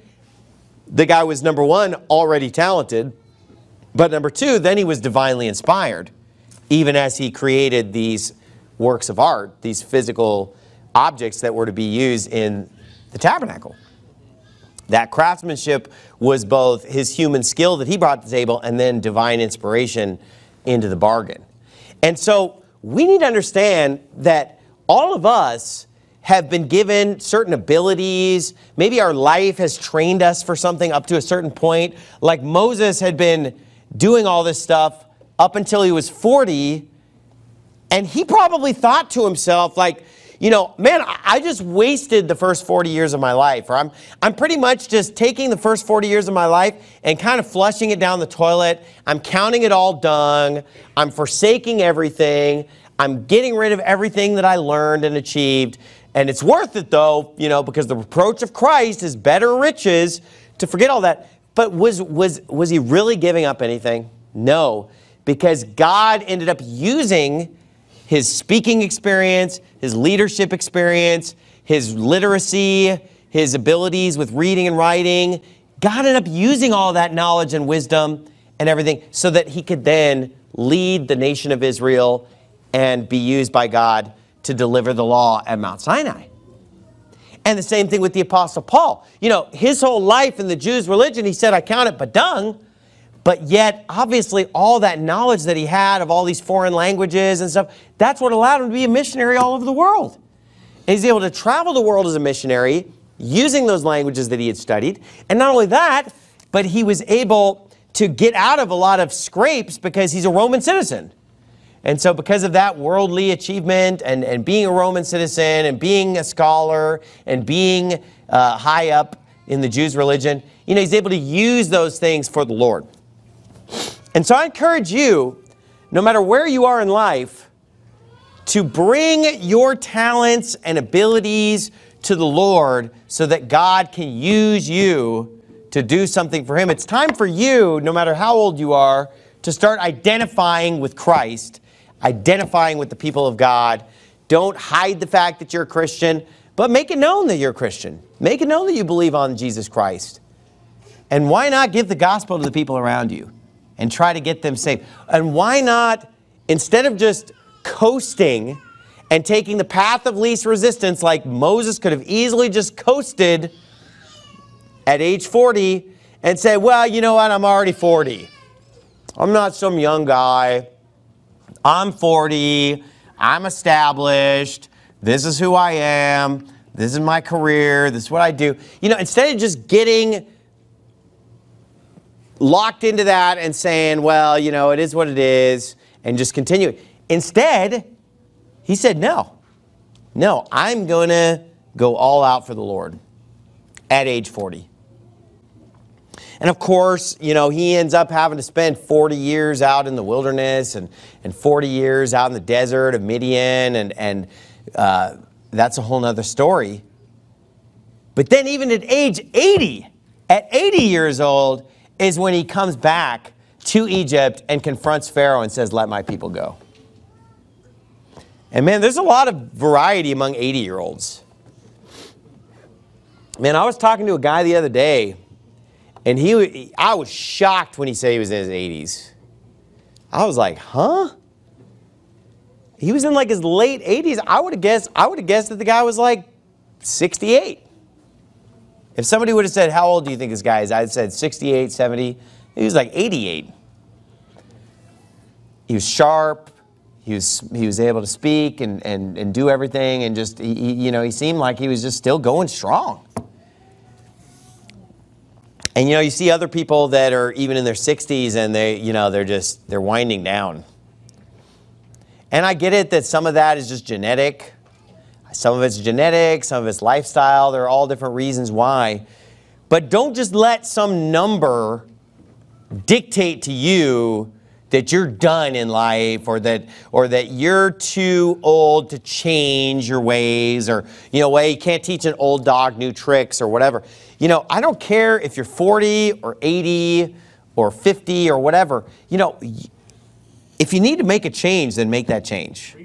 the guy was, number one, already talented, but number two, then he was divinely inspired, even as he created these works of art, these physical objects that were to be used in the tabernacle. That craftsmanship was both his human skill that he brought to the table and then divine inspiration into the bargain. And so we need to understand that all of us have been given certain abilities. Maybe our life has trained us for something up to a certain point. Like Moses had been doing all this stuff up until he was forty, and he probably thought to himself, like, you know, man, I just wasted the first forty years of my life. Or I'm, I'm pretty much just taking the first forty years of my life and kind of flushing it down the toilet. I'm counting it all dung. I'm forsaking everything. I'm getting rid of everything that I learned and achieved. And it's worth it, though, you know, because the reproach of Christ is better riches, to forget all that. But was, was, was he really giving up anything? No, because God ended up using his speaking experience, his leadership experience, his literacy, his abilities with reading and writing. God ended up using all that knowledge and wisdom and everything so that he could then lead the nation of Israel and be used by God to deliver the law at Mount Sinai. And the same thing with the Apostle Paul. You know, his whole life in the Jews' religion, he said, I count it but dung. But yet, obviously, all that knowledge that he had of all these foreign languages and stuff, that's what allowed him to be a missionary all over the world. And he's able to travel the world as a missionary using those languages that he had studied. And not only that, but he was able to get out of a lot of scrapes because he's a Roman citizen. And so because of that worldly achievement and, and being a Roman citizen and being a scholar and being uh, high up in the Jews' religion, you know, he's able to use those things for the Lord. And so I encourage you, no matter where you are in life, to bring your talents and abilities to the Lord so that God can use you to do something for him. It's time for you, no matter how old you are, to start identifying with Christ, identifying with the people of God. Don't hide the fact that you're a Christian, but make it known that you're a Christian. Make it known that you believe on Jesus Christ. And why not give the gospel to the people around you and try to get them saved? And why not, instead of just coasting and taking the path of least resistance, like Moses could have easily just coasted at age forty and say, well, you know what, I'm already forty. I'm not some young guy. I'm forty. I'm established. This is who I am. This is my career. This is what I do. You know, instead of just getting locked into that and saying, well, you know, it is what it is, and just continue. Instead, he said, no. No, I'm going to go all out for the Lord at age forty. And of course, you know, he ends up having to spend forty years out in the wilderness and, and forty years out in the desert of Midian, and, and uh, that's a whole nother story. But then even at age eighty, at eighty years old, is when he comes back to Egypt and confronts Pharaoh and says, let my people go. And man, there's a lot of variety among eighty-year-olds. Man, I was talking to a guy the other day, and he, I was shocked when he said he was in his eighties. I was like, huh? He was in like his late eighties. I would have guessed, I would have guessed that the guy was like sixty-eight. If somebody would have said, how old do you think this guy is? I'd said sixty-eight, seventy. He was like eighty-eight. He was sharp. He was, he was able to speak and, and, and do everything. And just, he, he, you know, he seemed like he was just still going strong. And, you know, you see other people that are even in their sixties and they, you know, they're just, they're winding down. And I get it that some of that is just genetic. Some of it's genetic, some of it's lifestyle. There are all different reasons why. But don't just let some number dictate to you that you're done in life, or that or that you're too old to change your ways, or, you know, way you can't teach an old dog new tricks or whatever. You know, I don't care if you're forty or eighty or fifty or whatever. You know, if you need to make a change, then make that change.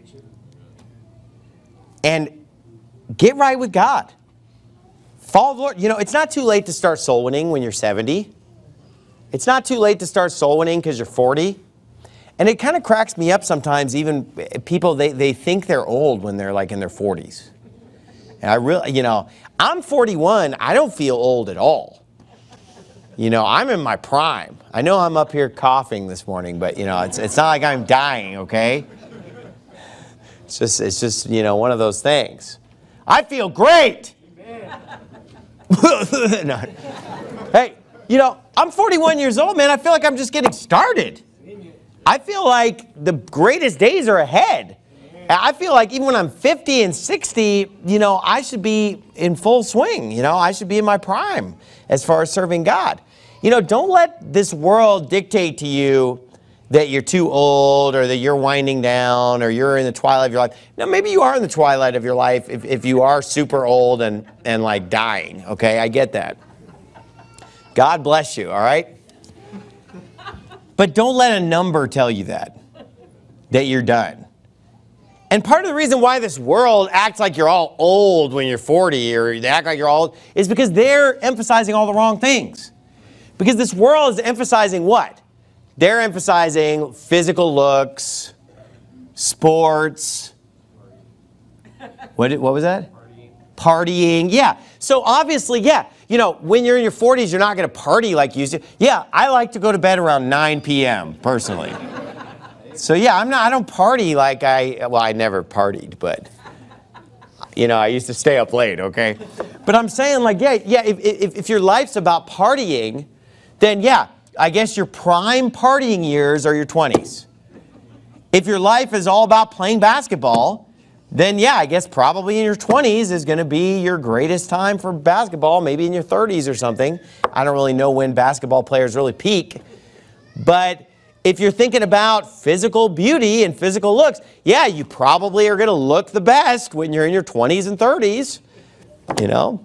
And get right with God. Follow the Lord. You know, it's not too late to start soul winning when you're seventy. It's not too late to start soul winning because you're forty. And it kind of cracks me up sometimes, even people, they, they think they're old when they're like in their forties. And I really, you know, I'm forty-one. I don't feel old at all. You know, I'm in my prime. I know I'm up here coughing this morning, but, you know, it's, it's not like I'm dying, okay? It's just, it's just, you know, one of those things. I feel great. No. Hey, you know, I'm forty-one years old, man. I feel like I'm just getting started. I feel like the greatest days are ahead. I feel like even when I'm fifty and sixty, you know, I should be in full swing. You know, I should be in my prime as far as serving God. You know, don't let this world dictate to you that you're too old, or that you're winding down, or you're in the twilight of your life. Now, maybe you are in the twilight of your life if, if you are super old and, and like dying, okay? I get that. God bless you, all right? But don't let a number tell you that, that you're done. And part of the reason why this world acts like you're all old when you're forty, or they act like you're old, is because they're emphasizing all the wrong things. Because this world is emphasizing what? They're emphasizing physical looks, sports. What, what was that? Partying. Partying, yeah. So obviously, yeah, you know, when you're in your forties, you're not going to party like you used to. Yeah, I like to go to bed around nine p m personally. So yeah, I'm not, I don't party like I, well, I never partied, but, you know, I used to stay up late, okay? But I'm saying, like, yeah, yeah, if, if, if your life's about partying, then yeah, I guess your prime partying years are your twenties. If your life is all about playing basketball, then yeah, I guess probably in your twenties is going to be your greatest time for basketball, maybe in your thirties or something. I don't really know when basketball players really peak. But if you're thinking about physical beauty and physical looks, yeah, you probably are going to look the best when you're in your twenties and thirties, you know.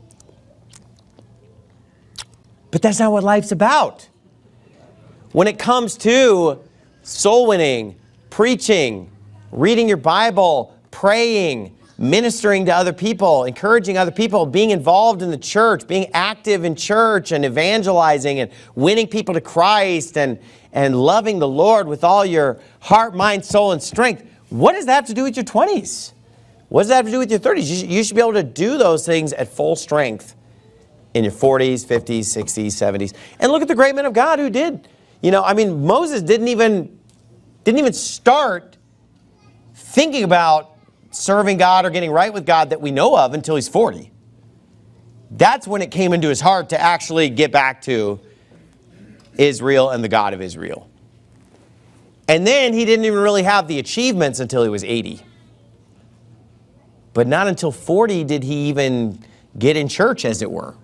But that's not what life's about. When it comes to soul winning, preaching, reading your Bible, praying, ministering to other people, encouraging other people, being involved in the church, being active in church and evangelizing and winning people to Christ and, and loving the Lord with all your heart, mind, soul, and strength. What does that have to do with your twenties? What does that have to do with your thirties? You should, you should be able to do those things at full strength in your forties, fifties, sixties, seventies. And look at the great men of God who did. You know, I mean, Moses didn't even, didn't even start thinking about serving God or getting right with God that we know of until he's forty. That's when it came into his heart to actually get back to Israel and the God of Israel. And then he didn't even really have the achievements until he was eighty. But not until forty did he even get in church, as it were.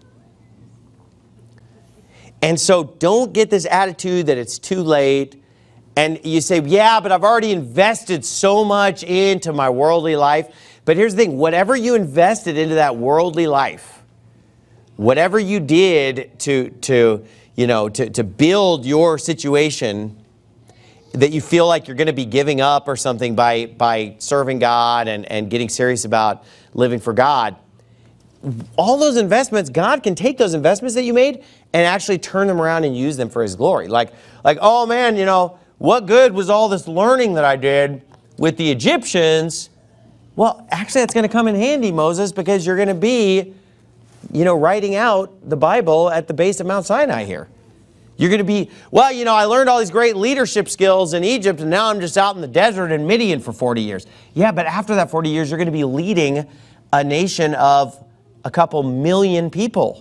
And so don't get this attitude that it's too late. And you say, yeah, but I've already invested so much into my worldly life. But here's the thing, whatever you invested into that worldly life, whatever you did to, to, you know, to, to build your situation that you feel like you're going to be giving up or something by, by serving God and, and getting serious about living for God, all those investments, God can take those investments that you made and actually turn them around and use them for his glory. Like, like, oh man, you know, what good was all this learning that I did with the Egyptians? Well, actually that's going to come in handy, Moses, because you're going to be, you know, writing out the Bible at the base of Mount Sinai here. You're going to be, well, you know, I learned all these great leadership skills in Egypt, and now I'm just out in the desert in Midian for forty years. Yeah, but after that forty years, you're going to be leading a nation of a couple million people.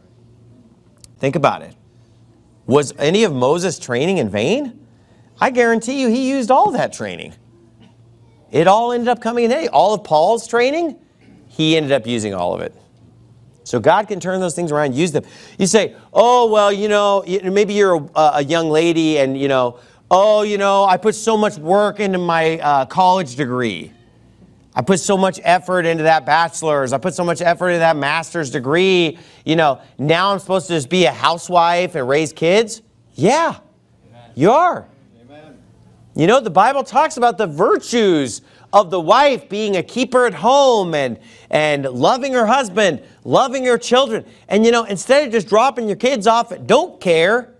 Think about it. Was any of Moses' training in vain? I guarantee you he used all that training. It all ended up coming in handy. All of Paul's training, he ended up using all of it. So God can turn those things around and use them. You say, oh, well, you know, maybe you're a, a young lady and, you know, oh, you know, I put so much work into my uh, college degree. I put so much effort into that bachelor's. I put so much effort into that master's degree. You know, now I'm supposed to just be a housewife and raise kids? Yeah, Amen. You are. Amen. You know, the Bible talks about the virtues of the wife being a keeper at home and, and loving her husband, loving her children. And, you know, instead of just dropping your kids off at don't care,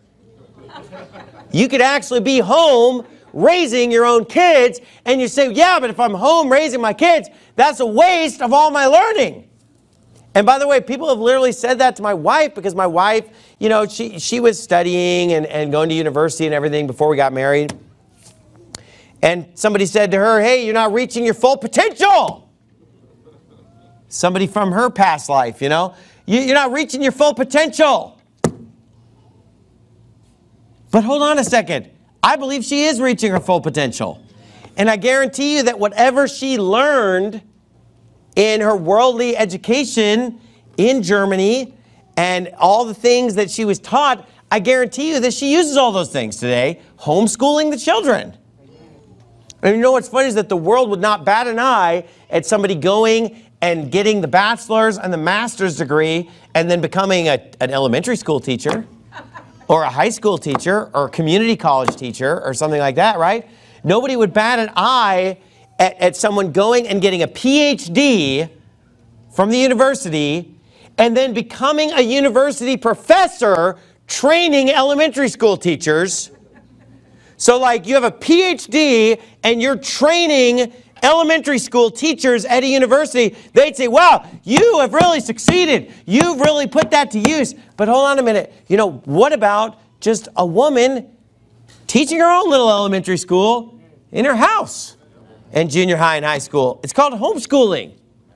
you could actually be home raising your own kids. And you say, yeah, but if I'm home raising my kids, that's a waste of all my learning. And by the way, people have literally said that to my wife because my wife, you know, she, she was studying and, and going to university and everything before we got married. And somebody said to her, hey, you're not reaching your full potential. Somebody from her past life, you know. You're not reaching your full potential. But hold on a second. I believe she is reaching her full potential. And I guarantee you that whatever she learned in her worldly education in Germany and all the things that she was taught, I guarantee you that she uses all those things today, homeschooling the children. And you know what's funny is that the world would not bat an eye at somebody going and getting the bachelor's and the master's degree and then becoming a, an elementary school teacher or a high school teacher or a community college teacher or something like that, right? Nobody would bat an eye at, at someone going and getting a P H D from the university and then becoming a university professor training elementary school teachers. So like you have a P H D and you're training elementary school teachers at a university, they'd say, wow, you have really succeeded. You've really put that to use. But hold on a minute. You know, what about just a woman teaching her own little elementary school in her house and junior high and high school? It's called homeschooling.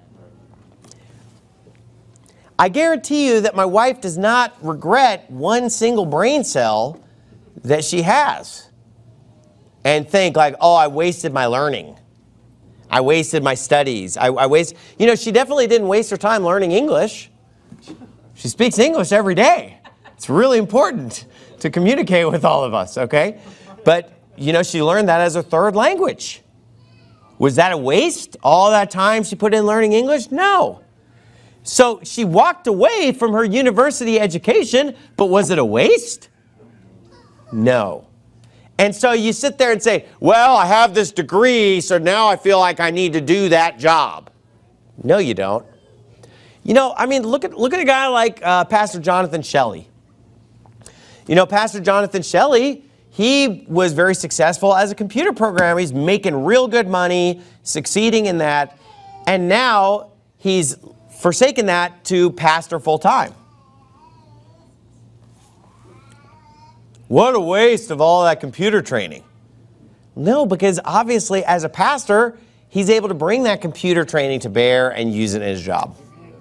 I guarantee you that my wife does not regret one single brain cell that she has. And think like, oh, I wasted my learning. I wasted my studies. I, I waste, you know, she definitely didn't waste her time learning English. She speaks English every day. It's really important to communicate with all of us, okay? But, you know, she learned that as her third language. Was that a waste? All that time she put in learning English? No. So she walked away from her university education, but was it a waste? No. And so you sit there and say, well, I have this degree, so now I feel like I need to do that job. No, you don't. You know, I mean, look at, look at a guy like uh, Pastor Jonathan Shelley. You know, Pastor Jonathan Shelley, he was very successful as a computer programmer. He's making real good money, succeeding in that. And now he's forsaken that to pastor full time. What a waste of all that computer training. No, because obviously as a pastor, he's able to bring that computer training to bear and use it in his job.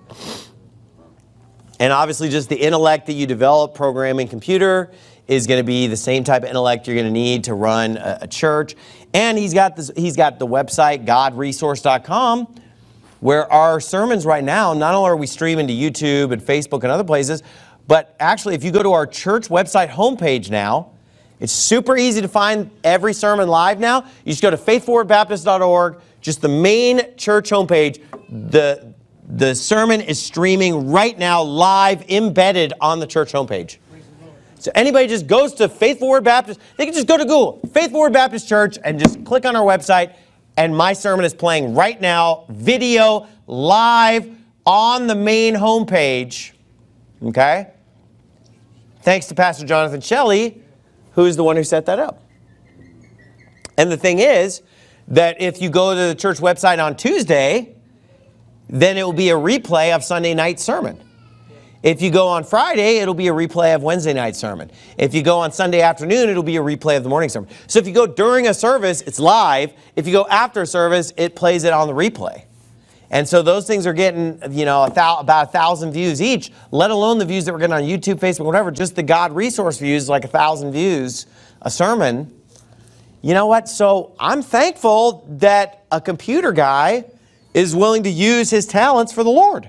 And obviously just the intellect that you develop programming computer is going to be the same type of intellect you're going to need to run a, a church. And he's got this, he's got the website god resource dot com, where our sermons right now, not only are we streaming to YouTube and Facebook and other places, but actually if you go to our church website homepage now, it's super easy to find every sermon live now. You just go to faith forward baptist dot org, just the main church homepage. The, the sermon is streaming right now live, embedded on the church homepage. So anybody just goes to Faith Forward Baptist, they can just go to Google, Faith Forward Baptist Church, and just click on our website, and my sermon is playing right now, video, live, on the main homepage. Okay? Thanks to Pastor Jonathan Shelley, who's the one who set that up. And the thing is that if you go to the church website on Tuesday, then it will be a replay of Sunday night's sermon. If you go on Friday, it'll be a replay of Wednesday night's sermon. If you go on Sunday afternoon, it'll be a replay of the morning sermon. So if you go during a service, it's live. If you go after a service, it plays it on the replay. And so those things are getting, you know, a thou- about a thousand views each, let alone the views that we're getting on YouTube, Facebook, whatever. Just the God Resource views, like a thousand views a sermon. You know what? So I'm thankful that a computer guy is willing to use his talents for the Lord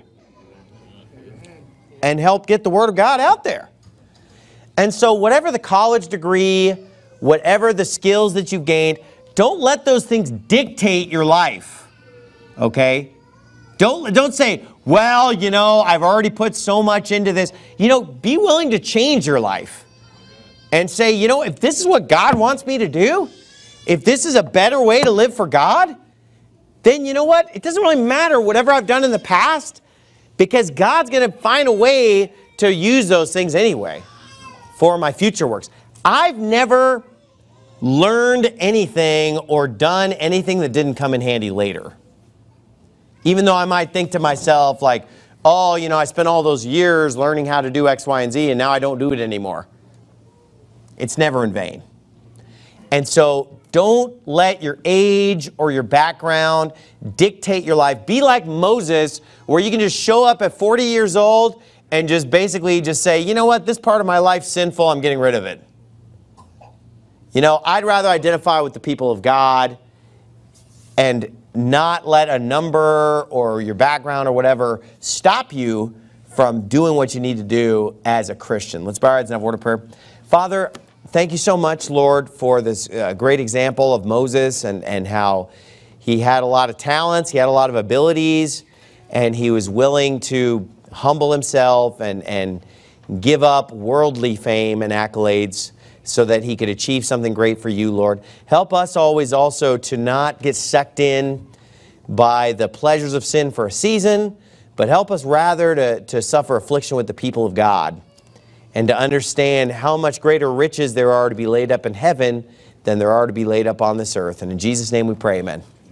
and help get the Word of God out there. And so whatever the college degree, whatever the skills that you've gained, don't let those things dictate your life, okay? Don't, don't say, well, you know, I've already put so much into this. You know, be willing to change your life and say, you know, if this is what God wants me to do, if this is a better way to live for God, then you know what? It doesn't really matter whatever I've done in the past, because God's going to find a way to use those things anyway for my future works. I've never learned anything or done anything that didn't come in handy later. Even though I might think to myself like, oh, you know, I spent all those years learning how to do X, Y, and Z, and now I don't do it anymore. It's never in vain. And so don't let your age or your background dictate your life. Be like Moses, where you can just show up at forty years old and just basically just say, you know what, this part of my life's sinful, I'm getting rid of it. You know, I'd rather identify with the people of God and not let a number or your background or whatever stop you from doing what you need to do as a Christian. Let's bow our heads and have a word of prayer. Father, thank you so much, Lord, for this uh, great example of Moses and, and how he had a lot of talents, he had a lot of abilities, and he was willing to humble himself and, and give up worldly fame and accolades so that he could achieve something great for you, Lord. Help us always also to not get sucked in by the pleasures of sin for a season, but help us rather to, to suffer affliction with the people of God and to understand how much greater riches there are to be laid up in heaven than there are to be laid up on this earth. And in Jesus' name we pray, amen.